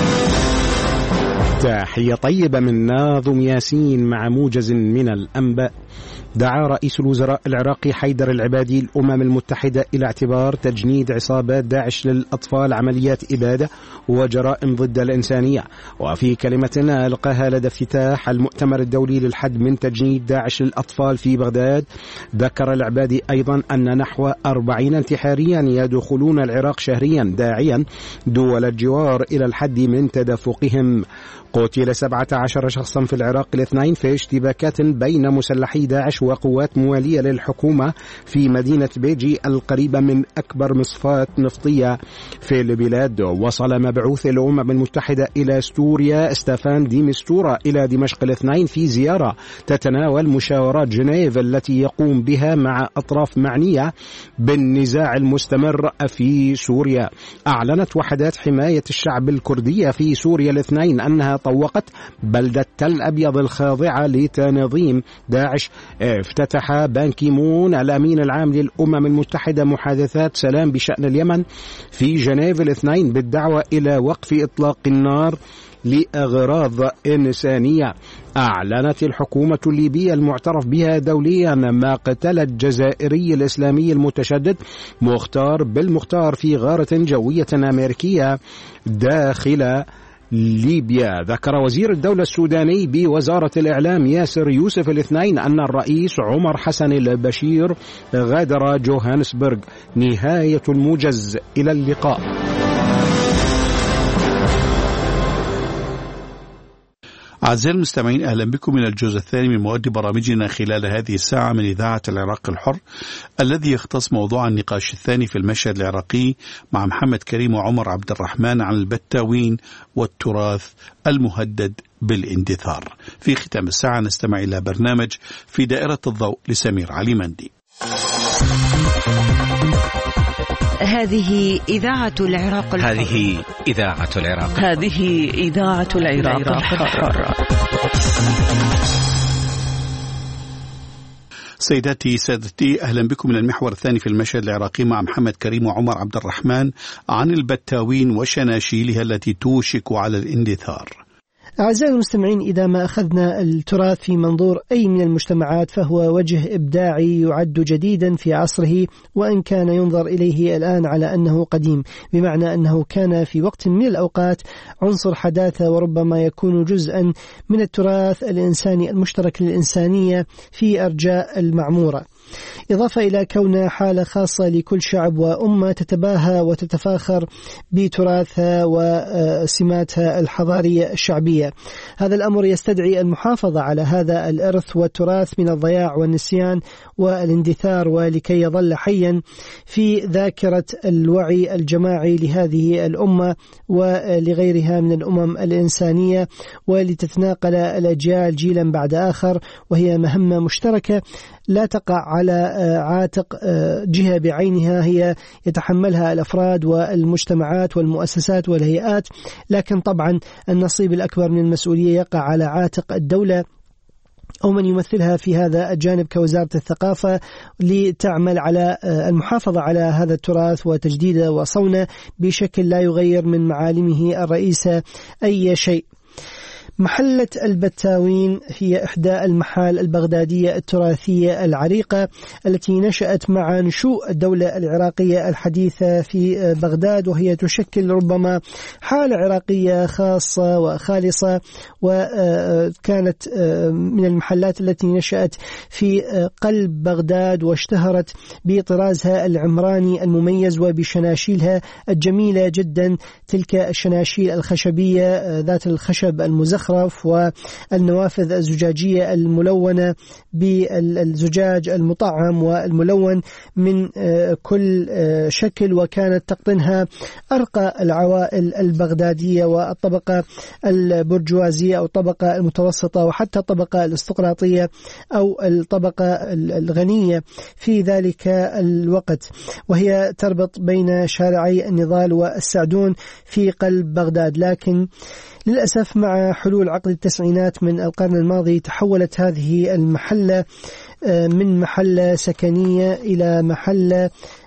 تحية طيبة من ناظم ياسين مع موجز من الأنباء. دعا رئيس الوزراء العراقي حيدر العبادي الأمم المتحدة إلى اعتبار تجنيد عصابات داعش للأطفال عمليات إبادة وجرائم ضد الإنسانية. وفي كلمة ألقاها لدى افتتاح المؤتمر الدولي للحد من تجنيد داعش للأطفال في بغداد، ذكر العبادي أيضا أن نحو 40 انتحاريا يدخلون العراق شهريا، داعيا دول الجوار إلى الحد من تدفقهم. قتل 17 شخصا في العراق الاثنين في اشتباكات بين مسلحي داعش وقوات موالية للحكومة في مدينة بيجي القريبة من أكبر مصفاة نفطية في البلاد. وصل مبعوث الأمم المتحدة إلى سوريا ستافان دي مستورة إلى دمشق الاثنين في زيارة تتناول مشاورات جنيف التي يقوم بها مع أطراف معنية بالنزاع المستمر في سوريا. أعلنت وحدات حماية الشعب الكردية في سوريا الاثنين أنها طوقت بلدة تل أبيض الخاضعة لتنظيم داعش. افتتح بان كيمون الأمين العام للأمم المتحدة محادثات سلام بشأن اليمن في جنيف الاثنين بالدعوة إلى وقف إطلاق النار لأغراض إنسانية. أعلنت الحكومة الليبية المعترف بها دوليا مقتل الجزائري الإسلامي المتشدد مختار بالمختار في غارة جوية أمريكية داخل ليبيا. ذكر وزير الدولة السوداني بوزارة الإعلام ياسر يوسف الاثنين أن الرئيس عمر حسن البشير غادر جوهانسبرغ. نهاية الموجز، إلى اللقاء. أعزائي المستمعين، أهلا بكم من الجزء الثاني من مواد برامجنا خلال هذه الساعة من إذاعة العراق الحر، الذي يختص موضوع النقاش الثاني في المشهد العراقي مع محمد كريم وعمر عبد الرحمن عن البتاوين والتراث المهدد بالاندثار. في ختام الساعة نستمع إلى برنامج في دائرة الضوء لسمير علي مندي. هذه إذاعة العراق الحر. هذه إذاعة العراق. هذه إذاعة العراق الحر. سيداتي سادتي، أهلا بكم من المحور الثاني في المشهد العراقي مع محمد كريم وعمر عبد الرحمن عن البتاوين وشناشيلها التي توشك على الاندثار. أعزائي المستمعين، إذا ما أخذنا التراث في منظور أي من المجتمعات فهو وجه إبداعي يعد جديدا في عصره، وإن كان ينظر إليه الآن على أنه قديم، بمعنى أنه كان في وقت من الأوقات عنصر حداثة وربما يكون جزءا من التراث الإنساني المشترك للإنسانية في أرجاء المعمورة، إضافة إلى كونها حالة خاصة لكل شعب وأمة تتباهى وتتفاخر بتراثها وسماتها الحضارية الشعبية. هذا الأمر يستدعي المحافظة على هذا الإرث والتراث من الضياع والنسيان والاندثار، ولكي يظل حيا في ذاكرة الوعي الجماعي لهذه الأمة ولغيرها من الأمم الإنسانية، ولتتناقل الأجيال جيلا بعد آخر، وهي مهمة مشتركة لا تقع على عاتق جهة بعينها هي يتحملها الأفراد والمجتمعات والمؤسسات والهيئات، لكن طبعا النصيب الأكبر من المسؤولية يقع على عاتق الدولة أو من يمثلها في هذا الجانب كوزارة الثقافة، لتعمل على المحافظة على هذا التراث وتجديده وصونه بشكل لا يغير من معالمه الرئيسة أي شيء. محلة البتاوين هي إحدى المحال البغدادية التراثية العريقة التي نشأت مع نشوء الدولة العراقية الحديثة في بغداد، وهي تشكل ربما حالة عراقية خاصة وخالصة، وكانت من المحلات التي نشأت في قلب بغداد واشتهرت بطرازها العمراني المميز وبشناشيلها الجميلة جدا، تلك الشناشيل الخشبية ذات الخشب المزخرف والنوافذ الزجاجية الملونة بالزجاج المطعم والملون من كل شكل، وكانت تقطنها أرقى العوائل البغدادية والطبقة البرجوازية أو الطبقة المتوسطة وحتى الطبقة الاستقراطية أو الطبقة الغنية في ذلك الوقت، وهي تربط بين شارعي النضال والسعدون في قلب بغداد. لكن للأسف مع حلول عقد التسعينات من القرن الماضي تحولت هذه المحلة من محلة سكنية إلى محلة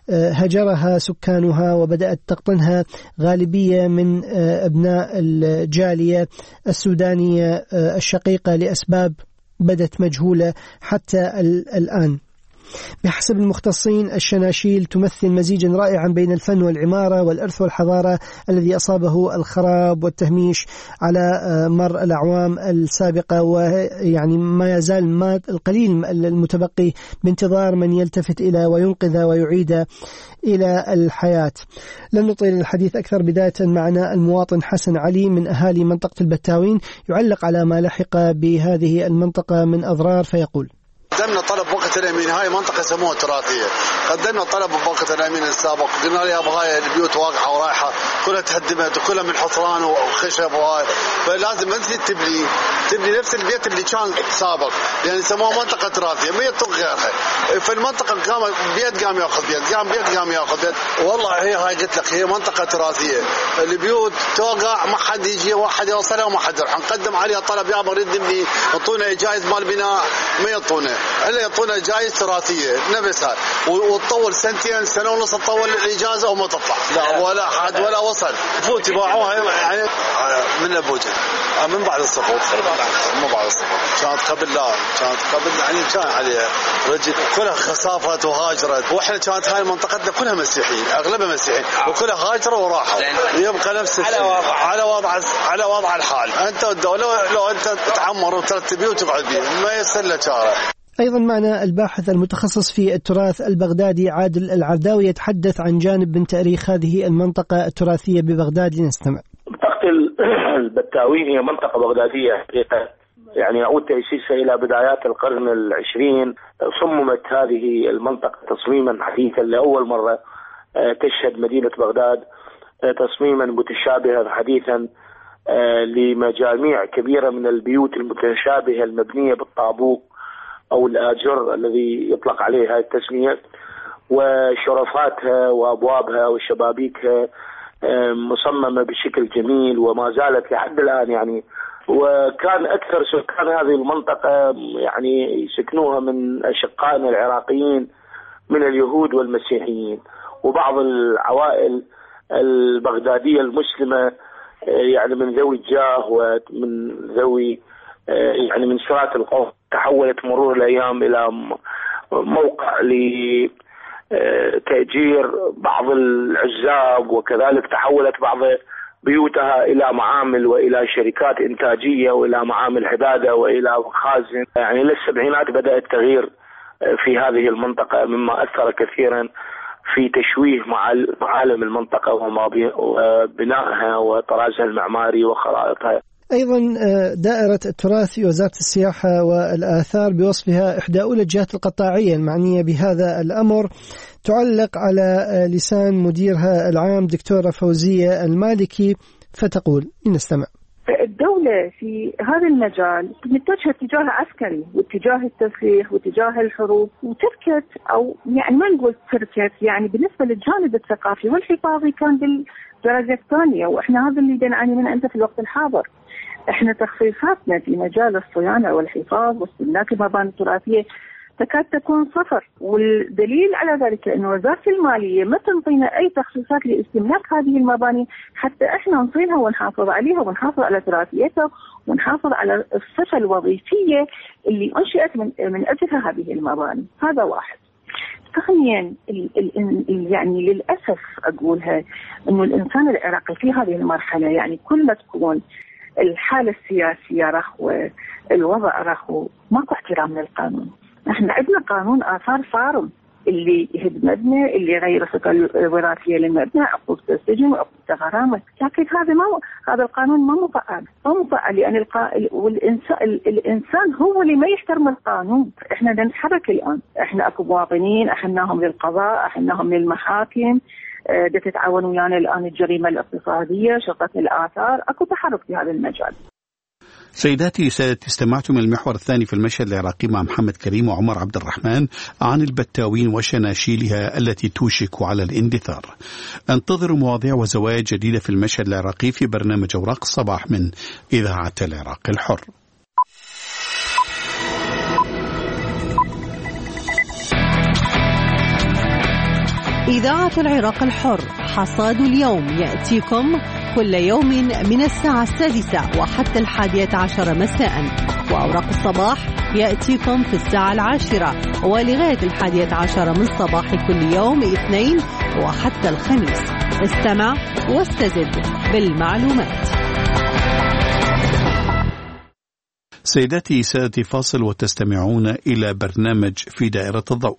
هجرها سكانها، وبدأت تقطنها غالبية من أبناء الجالية السودانية الشقيقة لأسباب بدت مجهولة حتى الآن. بحسب المختصين الشناشيل تمثل مزيجا رائعا بين الفن والعمارة والإرث والحضارة الذي أصابه الخراب والتهميش على مر الأعوام السابقة، ويعني ما يزال ما القليل المتبقي بانتظار من يلتفت إلى وينقذ ويعيد إلى الحياة. لن نطيل الحديث أكثر، بداية معنا المواطن حسن علي من أهالي منطقة البتاوين يعلق على ما لحق بهذه المنطقة من أضرار فيقول: قدمنا طلب بوقت اليمين، هاي منطقة يسموها تراثية، قدمنا طلب بوقت اليمين السابق، قلنا لها بهاي البيوت واقعة ورايحة كلها تهدمت وكلها من حصران وخشب وهاي، فلازم انت تبني نفس البيت اللي كان سابق، يعني يسموها منطقة تراثية ما يطلق غيرها. في المنطقة قام بيت قام ياخذ بيت، قام بيت قام ياخذ بيت، والله هاي قلت لك هي منطقة تراثية، البيوت توقع ما حد يجي واحد يوصلها وما حد يروح، نقدم عليها طلب يا بريد نبني، يعطونا جائز مال بناء ما يعطونا، الا يعطونا جائزة تراثية نفسها، وتطول سنتين سنة ونص تطول الإجازة وما تطلع، لا ولا حد ولا وصل. فوت باعوها يعني من أبوجه من بعد السقوط، مو بعد السقوط، كانت قبل لا كانت قبل يعني كان عليها رجل كلها خسافت وهاجرت، واحنا كانت هاي منطقتنا كلها مسيحيين، اغلبها مسيحيين وكلها هاجروا وراحوا، يبقى نفس على وضع الحال. انت والدولة لو انت تعمر وترتب بيه وتقعد بيه ما يصير له شارع. أيضا معنا الباحث المتخصص في التراث البغدادي عادل العرداوي يتحدث عن جانب من تاريخ هذه المنطقة التراثية ببغداد. لنستمع. منطقة البتاوين هي منطقة بغدادية حقيقة، يعني يعود تأسيسها إلى بدايات القرن العشرين. صممت هذه المنطقة تصميما حديثا لأول مرة، تشهد مدينة بغداد تصميما متشابها حديثا لمجاميع كبيرة من البيوت المتشابهة المبنية بالطابوق أو الآجر الذي يطلق عليه هذه التسمية، وشرفاتها وأبوابها وشبابيكها مصممة بشكل جميل وما زالت لحد الآن يعني. وكان أكثر سكان هذه المنطقة يعني يسكنوها من أشقائنا العراقيين من اليهود والمسيحيين، وبعض العوائل البغدادية المسلمة يعني من ذوي الجاه ومن ذوي يعني من سرات القوم. تحولت مرور الأيام إلى موقع لتأجير بعض العزاب، وكذلك تحولت بعض بيوتها إلى معامل وإلى شركات إنتاجية وإلى معامل حدادة وإلى مخازن. يعني للسبعينات بدأ التغيير في هذه المنطقة مما أثر كثيرا في تشويه معالم المنطقة وبنائها وطرازها المعماري وخرائطها. أيضا دائرة التراث في وزارة السياحة والآثار بوصفها إحدى أولى الجهات القطاعية المعنية بهذا الأمر تعلق على لسان مديرها العام دكتورة فوزية المالكي فتقول: لنستمع. فالدولة في هذا المجال متجهة اتجاه عسكري واتجاه التسليح واتجاه الحروب، وتركت أو يعني ما نقول تركت، يعني بالنسبة للجانب الثقافي والحفاظي كان بالدرجة الثانية، وإحنا هذا اللي نعاني منه أنت في الوقت الحاضر. إحنا تخصيصاتنا في مجال الصيانة والحفاظ واستملاك المباني التراثية تكاد تكون صفر، والدليل على ذلك أن وزارة المالية ما تنطينا أي تخصيصات لاستملاك هذه المباني حتى إحنا نصينها ونحافظ عليها ونحافظ على تراثيتها ونحافظ على الصفة الوظيفية اللي أنشئت من أجلها هذه المباني. هذا واحد. ثانيا يعني للأسف أقولها أنه الإنسان العراقي في هذه المرحلة يعني كل ما تكون الحالة السياسية رخوة، الوضع رخو، ماكو احترام للقانون. احنا عندنا قانون آثار صارم اللي يهد مبنى، اللي يغير الصفة الوراثية للمبنى، عقوبة السجن وعقوبة غرامة، لكن هذا القانون ما مفعل لأن الإنسان هو اللي ما يحترم القانون. احنا نتحرك الآن، احنا اكو مواطنين احناهم للقضاء، احناهم للمحاكم، تتعاون ويانا الآن الجريمة الاقتصادية، شرطة الآثار، اكو تحرك في هذا المجال. سيداتي سادتي، استمعتم المحور الثاني في المشهد العراقي مع محمد كريم وعمر عبد الرحمن عن البتاوين وشناشيلها التي توشك على الاندثار. انتظروا مواضيع وزوايا جديدة في المشهد العراقي في برنامج أوراق الصباح من إذاعة العراق الحر. إذاعة العراق الحر، حصاد اليوم يأتيكم كل يوم من الساعة 6 وحتى 11 مساء، وأوراق الصباح يأتيكم في الساعة 10 ولغاية 11 من صباح كل يوم اثنين وحتى الخميس. استمع واستزد بالمعلومات. سيداتي سادتي، فاصل وتستمعون إلى برنامج في دائرة الضوء.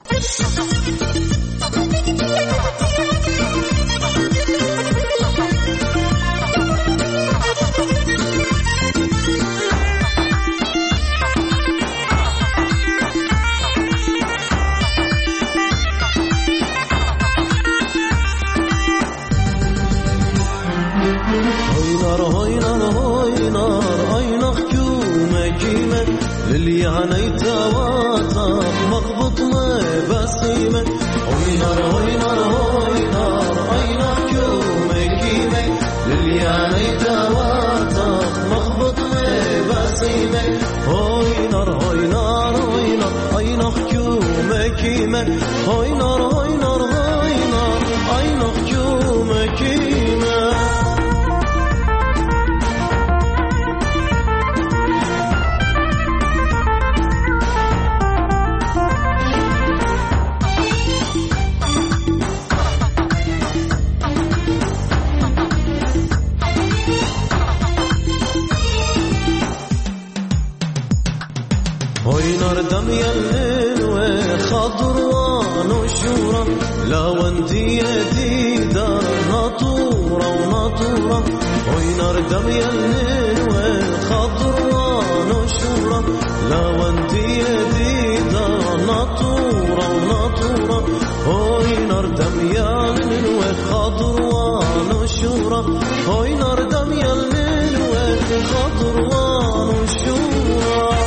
اللي عنيتها واطر مغبط ما بسيمة وينار وينار وينار أين حكومة كيمة اللي عنيتها واطر مغبط ما بسيمة وينار وينار وينار أين حكومة كيمة وينار وينار وينار أين حكومة كيمة. وينار دم يلل وخضر ونشورة لا وندي ديدار نطورة ونطورة وينار دم يلل وخضر ونشورة لا وندي ديدار نطورة ونطورة وينار دم يلل وخضر ونشورة وينار دم يلل وخضر ونشورة.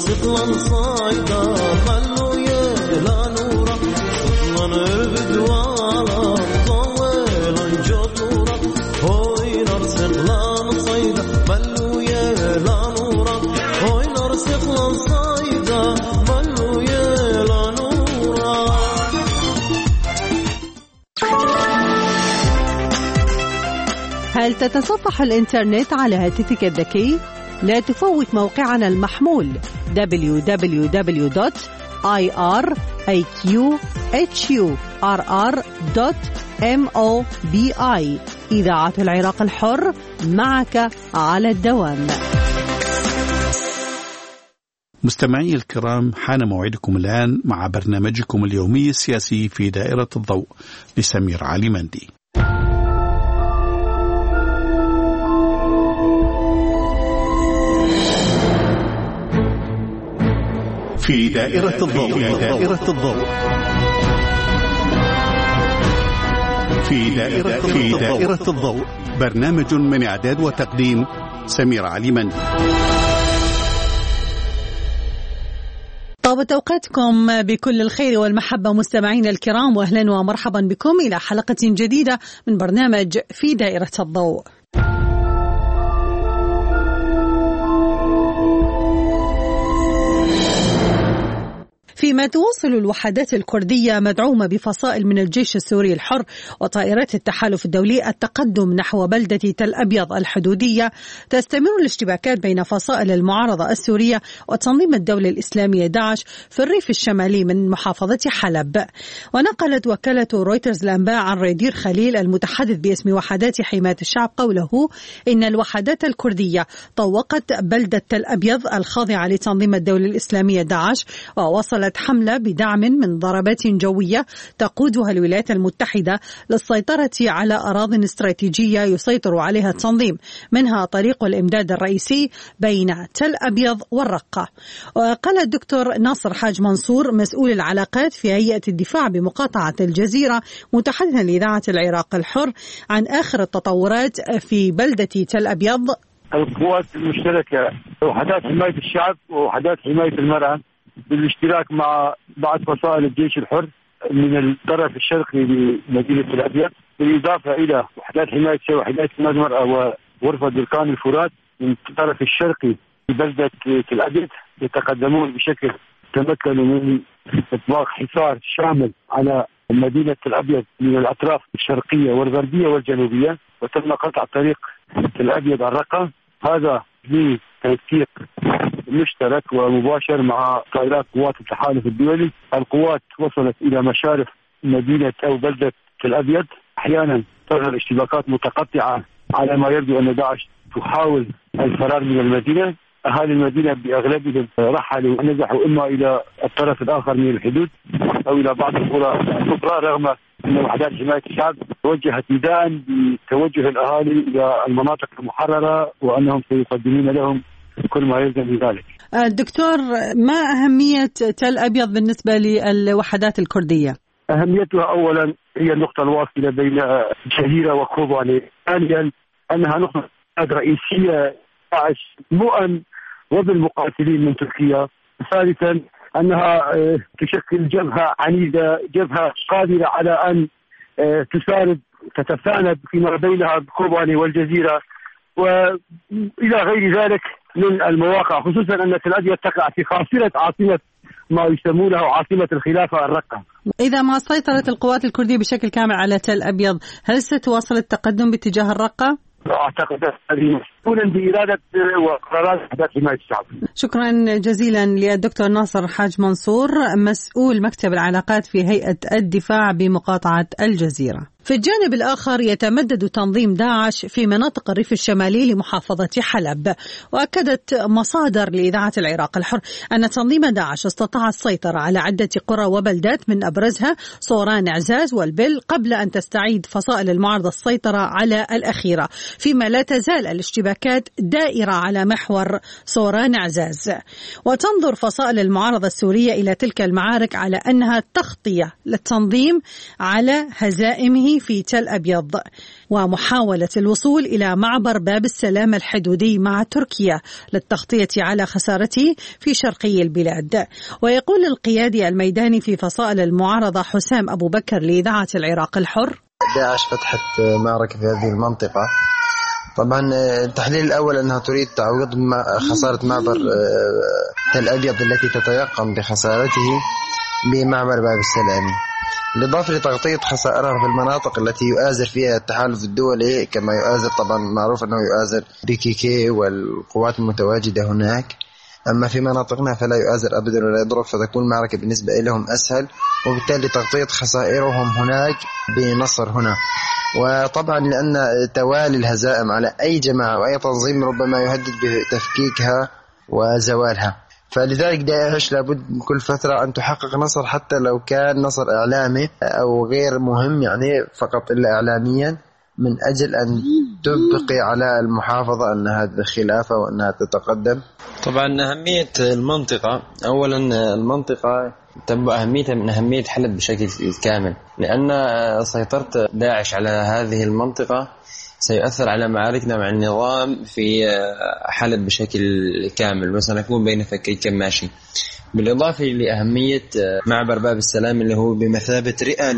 سقلان صايدا خلو يلا نورا سقلان بدوالا طويلا جطورا هوي نار سقلان صايدا خلو يلا نورا هوي نار سقلان صايدا خلو يلا نورا. هل تتصفح الإنترنت على هاتفك الذكي؟ لا تفوت موقعنا المحمول www.irqhurr.mobi. إذاعة العراق الحر، معك على الدوام. مستمعي الكرام، حان موعدكم الآن مع برنامجكم اليومي السياسي في دائرة الضوء لسمير علي مندي. في دائرة الضوء. في دائرة الضوء، برنامج من إعداد وتقديم سمير علي مندي. طابت أوقاتكم بكل الخير والمحبة مستمعينا الكرام، وأهلا ومرحبا بكم إلى حلقة جديدة من برنامج في دائرة الضوء. فيما تواصل الوحدات الكردية مدعومة بفصائل من الجيش السوري الحر وطائرات التحالف الدولي التقدم نحو بلدة تل أبيض الحدودية، تستمر الاشتباكات بين فصائل المعارضة السورية وتنظيم الدولة الإسلامية داعش في الريف الشمالي من محافظة حلب. ونقلت وكالة رويترز الأنباء عن ريدير خليل المتحدث باسم وحدات حماية الشعب قوله إن الوحدات الكردية طوقت بلدة تل أبيض الخاضعة لتنظيم الدولة الإسلامية داعش، ووصلت حملة بدعم من ضربات جوية تقودها الولايات المتحدة للسيطرة على أراضٍ استراتيجية يسيطر عليها التنظيم، منها طريق الإمداد الرئيسي بين تل أبيض والرقة. وقال الدكتور ناصر حاج منصور مسؤول العلاقات في هيئة الدفاع بمقاطعة الجزيرة متحدثا لإذاعة العراق الحر عن آخر التطورات في بلدة تل أبيض: القوات المشتركة وحدات حماية الشعب وحدات حماية المرأة بالاشتراك مع بعض فصائل الجيش الحر من الطرف الشرقي لمدينة تل أبيض، بالإضافة إلى وحدات حماية الشعب وحدات حماية المرأة وغرفة بركان الفرات من الطرف الشرقي لبلدة تل أبيض، يتقدمون بشكل تمكنوا من إطلاق حصار شامل على مدينة تل أبيض من الأطراف الشرقية والغربية والجنوبية، وتم قطع طريق تل أبيض الرقة، هذا لتنسيق مشترك ومباشر مع طائرات قوات التحالف الدولي. القوات وصلت إلى مشارف مدينة أو بلدة تل أبيض. أحيانا تظهر اشتباكات متقطعة على ما يبدو أن داعش تحاول الفرار من المدينة. أهالي المدينة بأغلبهم رحلوا ونزحوا إما إلى الطرف الآخر من الحدود أو إلى بعض القرى الأخرى، رغم أن وحدات حماية الشعب وجهت نداء بتوجه الأهالي إلى المناطق المحررة وأنهم سيقدمون لهم كل ما يلزم بذلك. دكتور، ما أهمية تل أبيض بالنسبة للوحدات الكردية؟ أهميتها أولا هي النقطة الواصلة بين الجزيرة وكوباني، ثانيا أنها نقطة رئيسية داعش مؤن وبالمقاتلين من تركيا، ثالثا أنها تشكل جبهة عنيدة، جبهة قادرة على أن تساند تتفاند فيما بينها كوباني والجزيرة وإلى غير ذلك من المواقع، خصوصا أن تل أبيض تقع في خاصرة عاصمة ما يسمونه عاصمة الخلافة الرقة. إذا ما سيطرت القوات الكردية بشكل كامل على تل أبيض، هل ستواصل التقدم باتجاه الرقة؟ أعتقد هذه مسؤولا بإرادة وقرارات وحدات حماية الشعب. شكرا جزيلا للدكتور ناصر حاج منصور، مسؤول مكتب العلاقات في هيئة الدفاع بمقاطعة الجزيرة. في الجانب الآخر يتمدد تنظيم داعش في مناطق الريف الشمالي لمحافظة حلب، وأكدت مصادر لإذاعة العراق الحر أن تنظيم داعش استطاع السيطرة على عدة قرى وبلدات من أبرزها صوران عزاز والبل، قبل أن تستعيد فصائل المعارضة السيطرة على الأخيرة، فيما لا تزال الاشتباكات دائرة على محور صوران عزاز. وتنظر فصائل المعارضة السورية إلى تلك المعارك على أنها تغطية للتنظيم على هزائمه الميداني في تل أبيض، ومحاولة الوصول إلى معبر باب السلام الحدودي مع تركيا للتغطية على خسارته في شرقي البلاد. ويقول القيادي الميداني في فصائل المعارضة حسام أبو بكر لإذاعة العراق الحر: داعش فتحت معركة في هذه المنطقة. طبعا التحليل الأول أنها تريد تعويض خسارة معبر تل أبيض التي تتيقن بخسارته بمعبر باب السلام، بالإضافة لتغطية خسائرها في المناطق التي يؤازر فيها التحالف الدولي، كما يؤازر طبعا معروف أنه يؤازر PKK والقوات المتواجدة هناك. أما في مناطقنا فلا يؤازر أبدا ولا يضرب، فتكون المعركة بالنسبة لهم أسهل، وبالتالي تغطية خسائرهم هناك بنصر هنا. وطبعا لأن توالي الهزائم على أي جماعة وأي تنظيم ربما يهدد بتفكيكها وزوالها، فلذلك داعش لابد كل فترة أن تحقق نصر، حتى لو كان نصر إعلامي أو غير مهم، يعني فقط إلا إعلاميا، من أجل أن تبقي على المحافظة أنها الخلافة وأنها تتقدم. طبعا أهمية المنطقة، أولا المنطقة تبقى أهميتها من أهمية حلب بشكل كامل، لأن سيطرة داعش على هذه المنطقة سيؤثر على معاركنا مع النظام في حلب بشكل كامل، وسنكون بين فكي كماشي. بالإضافة لأهمية معبر باب السلام اللي هو بمثابة رئة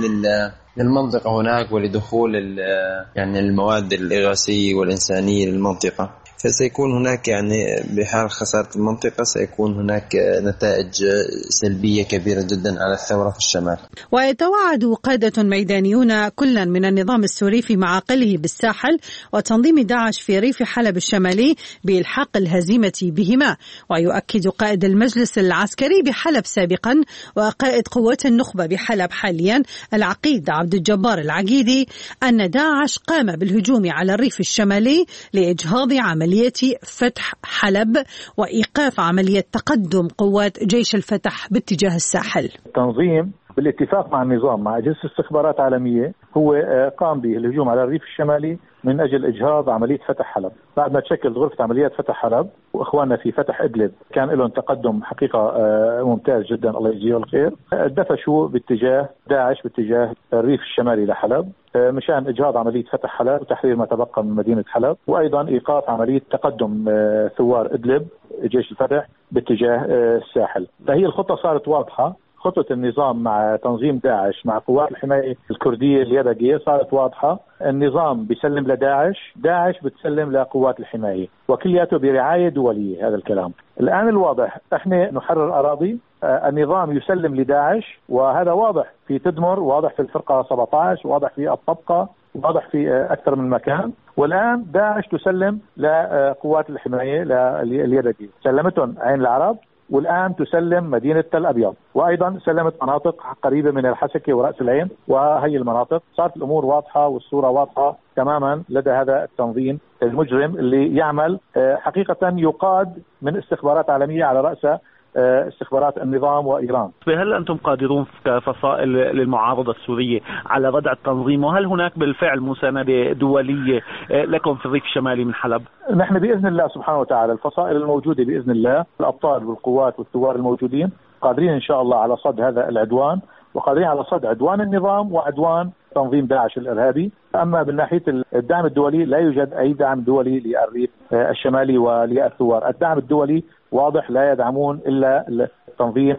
للمنطقة هناك، ولدخول يعني المواد الإغاثية والإنسانية للمنطقة، فسيكون هناك يعني بحال خسارة المنطقة سيكون هناك نتائج سلبية كبيرة جدا على الثورة في الشمال. ويتوعد قادة ميدانيون كلا من النظام السوري في معاقله بالساحل وتنظيم داعش في ريف حلب الشمالي بإلحاق الهزيمة بهما. ويؤكد قائد المجلس العسكري بحلب سابقا وقائد قوات النخبة بحلب حاليا العقيد عبد الجبار العقيدي أن داعش قام بالهجوم على الريف الشمالي لإجهاض عملية فتح حلب وإيقاف عملية تقدم قوات جيش الفتح باتجاه الساحل. التنظيم بالاتفاق مع النظام مع أجهزة استخبارات عالمية هو قام بالهجوم على الريف الشمالي من أجل إجهاض عملية فتح حلب. بعد ما تشكل غرفة عمليات فتح حلب وإخواننا في فتح إدلب كان لهم تقدم حقيقة ممتاز جدا الله يجزيه الخير، دفشوا باتجاه داعش باتجاه الريف الشمالي لحلب مشان إجهاض عملية فتح حلب وتحرير ما تبقى من مدينة حلب، وأيضا إيقاف عملية تقدم ثوار إدلب جيش الفتح باتجاه الساحل. فهي الخطة صارت واضحة، خطة النظام مع تنظيم داعش مع قوات الحماية الكردية اليابجية صارت واضحة. النظام بيسلم لداعش، داعش بتسلم لقوات الحماية، وكلياته برعاية دولية. هذا الكلام الآن الواضح، احنا نحرر أراضي، النظام يسلم لداعش، وهذا واضح في تدمر، واضح في الفرقة 17، واضح في الطبقة، واضح في أكثر من مكان. والآن داعش تسلم لقوات الحماية اليابجية، سلمتهم عين العرب، والآن تسلم مدينة تل أبيض، وأيضا سلمت مناطق قريبة من الحسكة ورأس العين، وهي المناطق صارت الأمور واضحة والصورة واضحة تماما لدى هذا التنظيم المجرم اللي يعمل حقيقة يقاد من استخبارات عالمية على رأسها استخبارات النظام وإيران. هل أنتم قادرون كفصائل للمعارضة السورية على ردع التنظيم، وهل هناك بالفعل مساندة دولية لكم في الريف الشمالي من حلب؟ نحن بإذن الله سبحانه وتعالى الفصائل الموجودة بإذن الله، الأبطال والقوات والثوار الموجودين قادرين إن شاء الله على صد هذا العدوان، وقادرين على صد عدوان النظام وعدوان تنظيم داعش الإرهابي. أما بالناحية الدعم الدولي لا يوجد أي دعم دولي للريف الشمالي وللثوار. الدعم الدولي واضح، لا يدعمون إلا التنظيم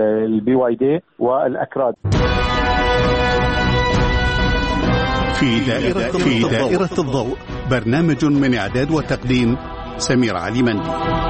الBYD والأكراد. في دائرة الضوء، برنامج من إعداد وتقديم سمير علي مندي.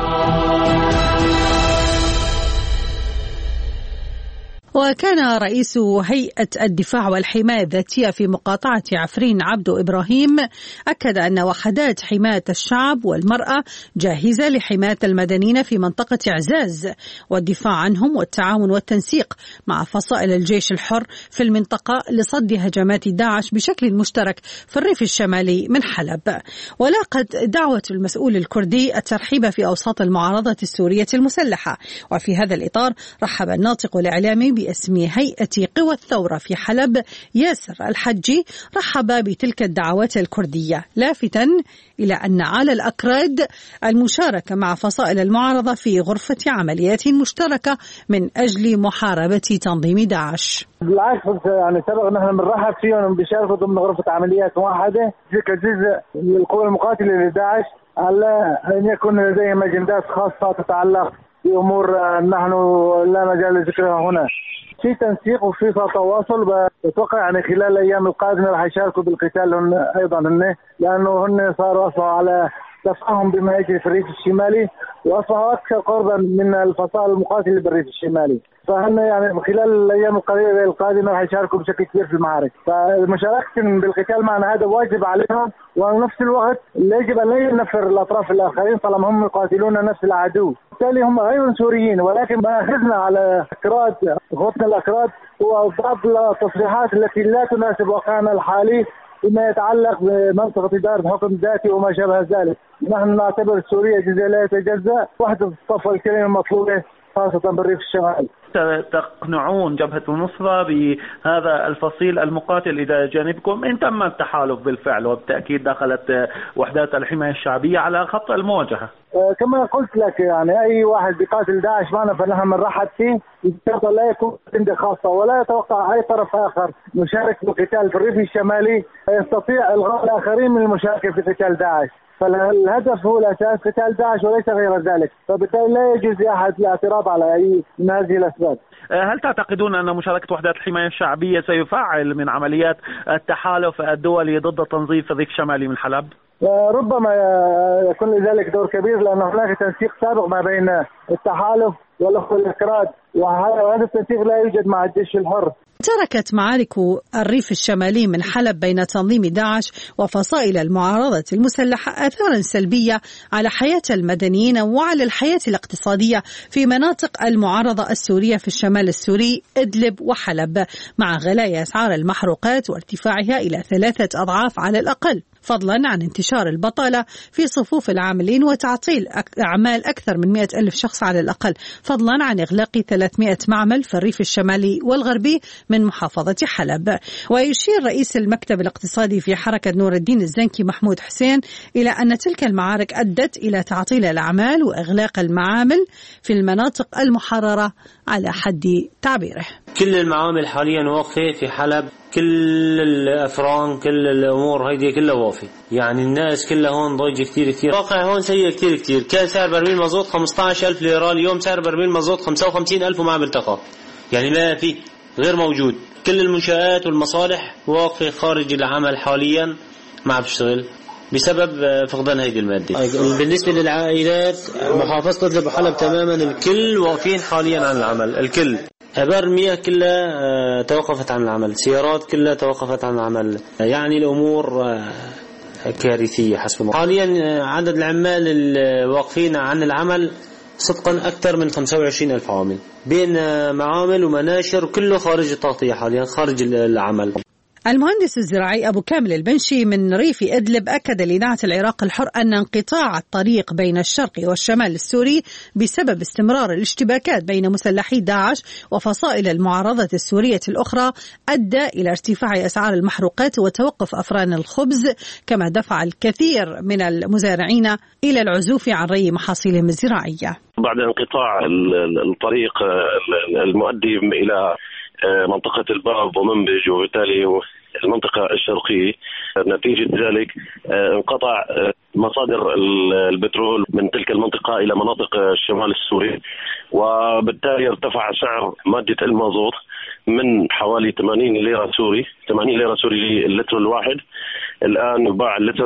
وكان رئيس هيئة الدفاع والحماية الذاتية في مقاطعة عفرين عبدو إبراهيم أكد أن وحدات حماية الشعب والمرأة جاهزة لحماية المدنيين في منطقة عزاز والدفاع عنهم والتعاون والتنسيق مع فصائل الجيش الحر في المنطقة لصد هجمات داعش بشكل مشترك في الريف الشمالي من حلب. ولاقت دعوة المسؤول الكردي الترحيب في أوساط المعارضة السورية المسلحة. وفي هذا الإطار رحب الناطق الإعلامي باسم هيئة قوى الثورة في حلب ياسر الحجي رحب بتلك الدعوات الكردية، لافتا إلى أن على الأكراد المشاركة مع فصائل المعارضة في غرفة عمليات مشتركة من أجل محاربة تنظيم داعش. بالعكس يعني سبق نحن بنرحب فيهم بيشاركوا ضمن غرفة عمليات واحدة كجزء من القوى المقاتلة لداعش، على أن يكون لديهم أجندات خاصة تتعلق بأمور نحن لا مجال لذكرها هنا. في تنسيق وفي تواصل، بتوقع يعني خلال الأيام القادمة راح يشاركوا بالقتال أيضا لأنه هن صاروا أصلا على تفاهم بما يجري في الريف الشمالي، وأصبحوا أكثر قربا من الفصائل المقاتلة بالريف الشمالي، فهن يعني خلال الأيام القادمة راح يشاركوا بشكل كبير في المعارك. فمشاركة بالقتال معنا هذا واجب عليهم، ونفس الوقت يجب أن لا ينفر الأطراف الآخرين طالما هم يقاتلون نفس العدو. بالتالي هم غير سوريين، ولكن ما أخذنا على أكراد غوثنا الأكراد هو بعض التصريحات التي لا تناسب واقعنا الحالي فيما يتعلق بمنطقة إدارة الحكم الذاتي وما شابه ذلك. نحن نعتبر سوريا جزء لا يتجزأ، وحدة الصف الكلمة المطلوبة خاصة بالريف الشمالي. تقنعون جبهة النصرة بهذا الفصيل المقاتل إلى جانبكم إن تم التحالف بالفعل، وبالتأكيد دخلت وحدات الحماية الشعبية على خط المواجهة. كما قلت لك يعني أي واحد بيقاتل داعش معنا فنحن بنرحب فيه، بشرط لا يكون عنده خاصة ولا يتوقع أي طرف آخر مشارك في القتال في الريف الشمالي يستطيع إلغاء الآخرين من المشاركة في قتال داعش. فالهدف هو الأساس قتال داعش وليس غير ذلك، فبالتالي لا يجوز لأحد الاعتراض على أي من هذه الأسباب. هل تعتقدون أن مشاركة وحدات الحماية الشعبية سيفعل من عمليات التحالف الدولي ضد التنظيم في الريف الشمالي من حلب؟ ربما يكون لذلك دور كبير، لأن هناك تنسيق سابق ما بين التحالف والأخوة الأكراد، وهذا التنسيق لا يوجد مع الجيش الحر. تركت معارك الريف الشمالي من حلب بين تنظيم داعش وفصائل المعارضة المسلحة آثارا سلبية على حياة المدنيين وعلى الحياة الاقتصادية في مناطق المعارضة السورية في الشمال السوري إدلب وحلب، مع غلاء أسعار المحروقات وارتفاعها إلى 3 أضعاف على الأقل، فضلا عن انتشار البطالة في صفوف العاملين وتعطيل أعمال أكثر من 100,000 شخص على الأقل، فضلا عن إغلاق 300 معمل في الريف الشمالي والغربي من محافظة حلب. ويشير رئيس المكتب الاقتصادي في حركة نور الدين الزنكي محمود حسين إلى أن تلك المعارك أدت إلى تعطيل الأعمال وإغلاق المعامل في المناطق المحررة على حد تعبيره. كل المعامل حاليا واقفة في حلب، كل الأفران، كل الأمور هيدي كلها واقفة، يعني الناس كلها هون ضيجة كتير. واقع هون سيء كتير. كان سعر برميل مازوت 15,000 ليرة، اليوم سعر برميل مازوت 55,000 وما عم يلتقى، يعني ما في، غير موجود. كل المنشآت والمصالح واقفة خارج العمل حاليا، ما عم تشتغل بسبب فقدان هذه المادة. بالنسبة للعائلات محافظة إدلب وحلب تماما الكل واقفين حاليا عن العمل، الكل. أبار المياه كلها توقفت عن العمل، سيارات كلها توقفت عن العمل، يعني الأمور كارثية حسب ما. حاليا عدد العمال الواقفين عن العمل صدقا أكثر من 25,000 عامل بين معامل ومناشر، كله خارج التغطية حاليا، خارج العمل. المهندس الزراعي أبو كامل البنشي من ريف إدلب أكد لإذاعة العراق الحر أن انقطاع الطريق بين الشرق والشمال السوري بسبب استمرار الاشتباكات بين مسلحي داعش وفصائل المعارضة السورية الأخرى أدى إلى ارتفاع أسعار المحروقات وتوقف أفران الخبز، كما دفع الكثير من المزارعين إلى العزوف عن ري محاصيلهم الزراعية. بعد انقطاع الطريق المؤدي إلى منطقة الباب ومنبج وبالتالي المنطقة الشرقية، نتيجة ذلك انقطع مصادر البترول من تلك المنطقة إلى مناطق الشمال السوري، وبالتالي ارتفع سعر مادة المازوت من حوالي 80 ليرة سوري للتر الواحد، الآن يباع اللتر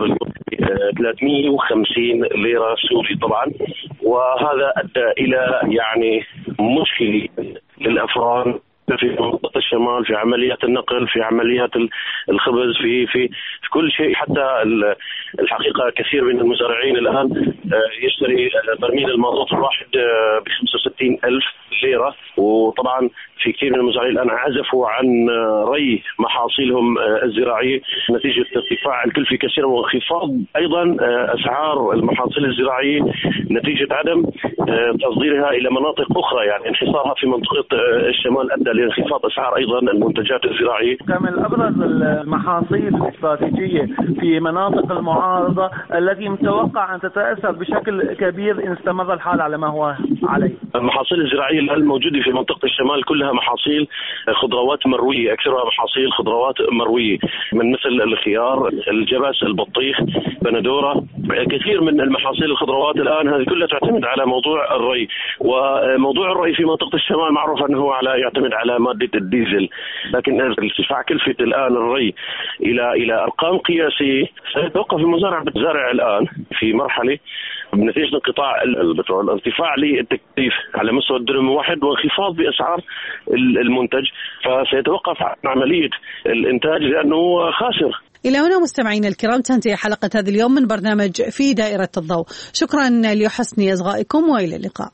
350 ليرة سوري طبعا، وهذا أدى إلى يعني مشكلة للأفران في منطقة الشمال، في عمليات النقل، في عمليات الخبز، في كل شيء. حتى الحقيقة كثير من المزارعين الآن يشتري برميل المازوت الواحد ب65,000 ليرة. وطبعا في كثير من المزارعين الآن عزفوا عن ري محاصيلهم الزراعية نتيجة ارتفاع الكلفة كثيرا وانخفاض أيضا أسعار المحاصيل الزراعية نتيجة عدم تصديرها إلى مناطق أخرى. يعني انحصارها في منطقة الشمال أدى لانخفاض أسعار أيضا المنتجات الزراعية. كمان أبرز المحاصيل الاستراتيجية في مناطق المعارضة التي متوقع أن تتأثر بشكل كبير إن استمر الحال على ما هو عليه. المحاصيل الزراعية الموجودة في منطقة الشمال كلها محاصيل خضروات مروية، أكثرها محاصيل خضروات مروية من مثل الخيار، الجبس، البطيخ، بندورة. كثير من المحاصيل الخضروات الآن هذه كلها تعتمد على موضوع الري، وموضوع الري في منطقة الشمال معروف أنه يعتمد على مادة الديزل، لكن ارتفاع كلفة الآن الري إلى أرقام قياسية سيتوقف المزارع بالزارع الآن في مرحلة بنتيجة انقطاع البترول، ارتفاع للتكليف على مستوى الدرهم واحد وانخفاض بأسعار المنتج، فسيتوقف عن عملية الإنتاج لأنه خاسر. إلى هنا مستمعينا الكرام تنتهي حلقة هذا اليوم من برنامج في دائرة الضوء. شكرا لحسن إصغائكم وإلى اللقاء.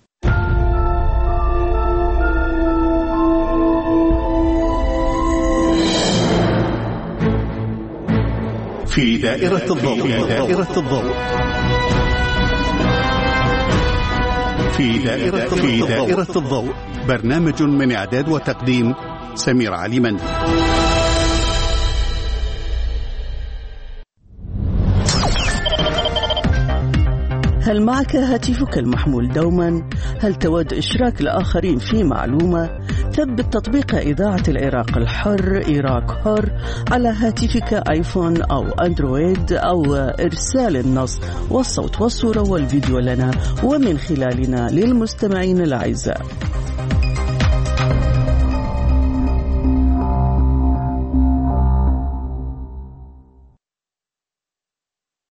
في دائرة الضوء. في دائرة الضوء. في دائرة الضوء برنامج من إعداد وتقديم سمير علي مندي. هل معك هاتفك المحمول دوما؟ هل تود إشراك الآخرين في معلومة؟ ثبت تطبيق إذاعة العراق الحر إيراك حر على هاتفك آيفون أو أندرويد، أو إرسال النص والصوت والصورة والفيديو لنا ومن خلالنا للمستمعين الأعزاء.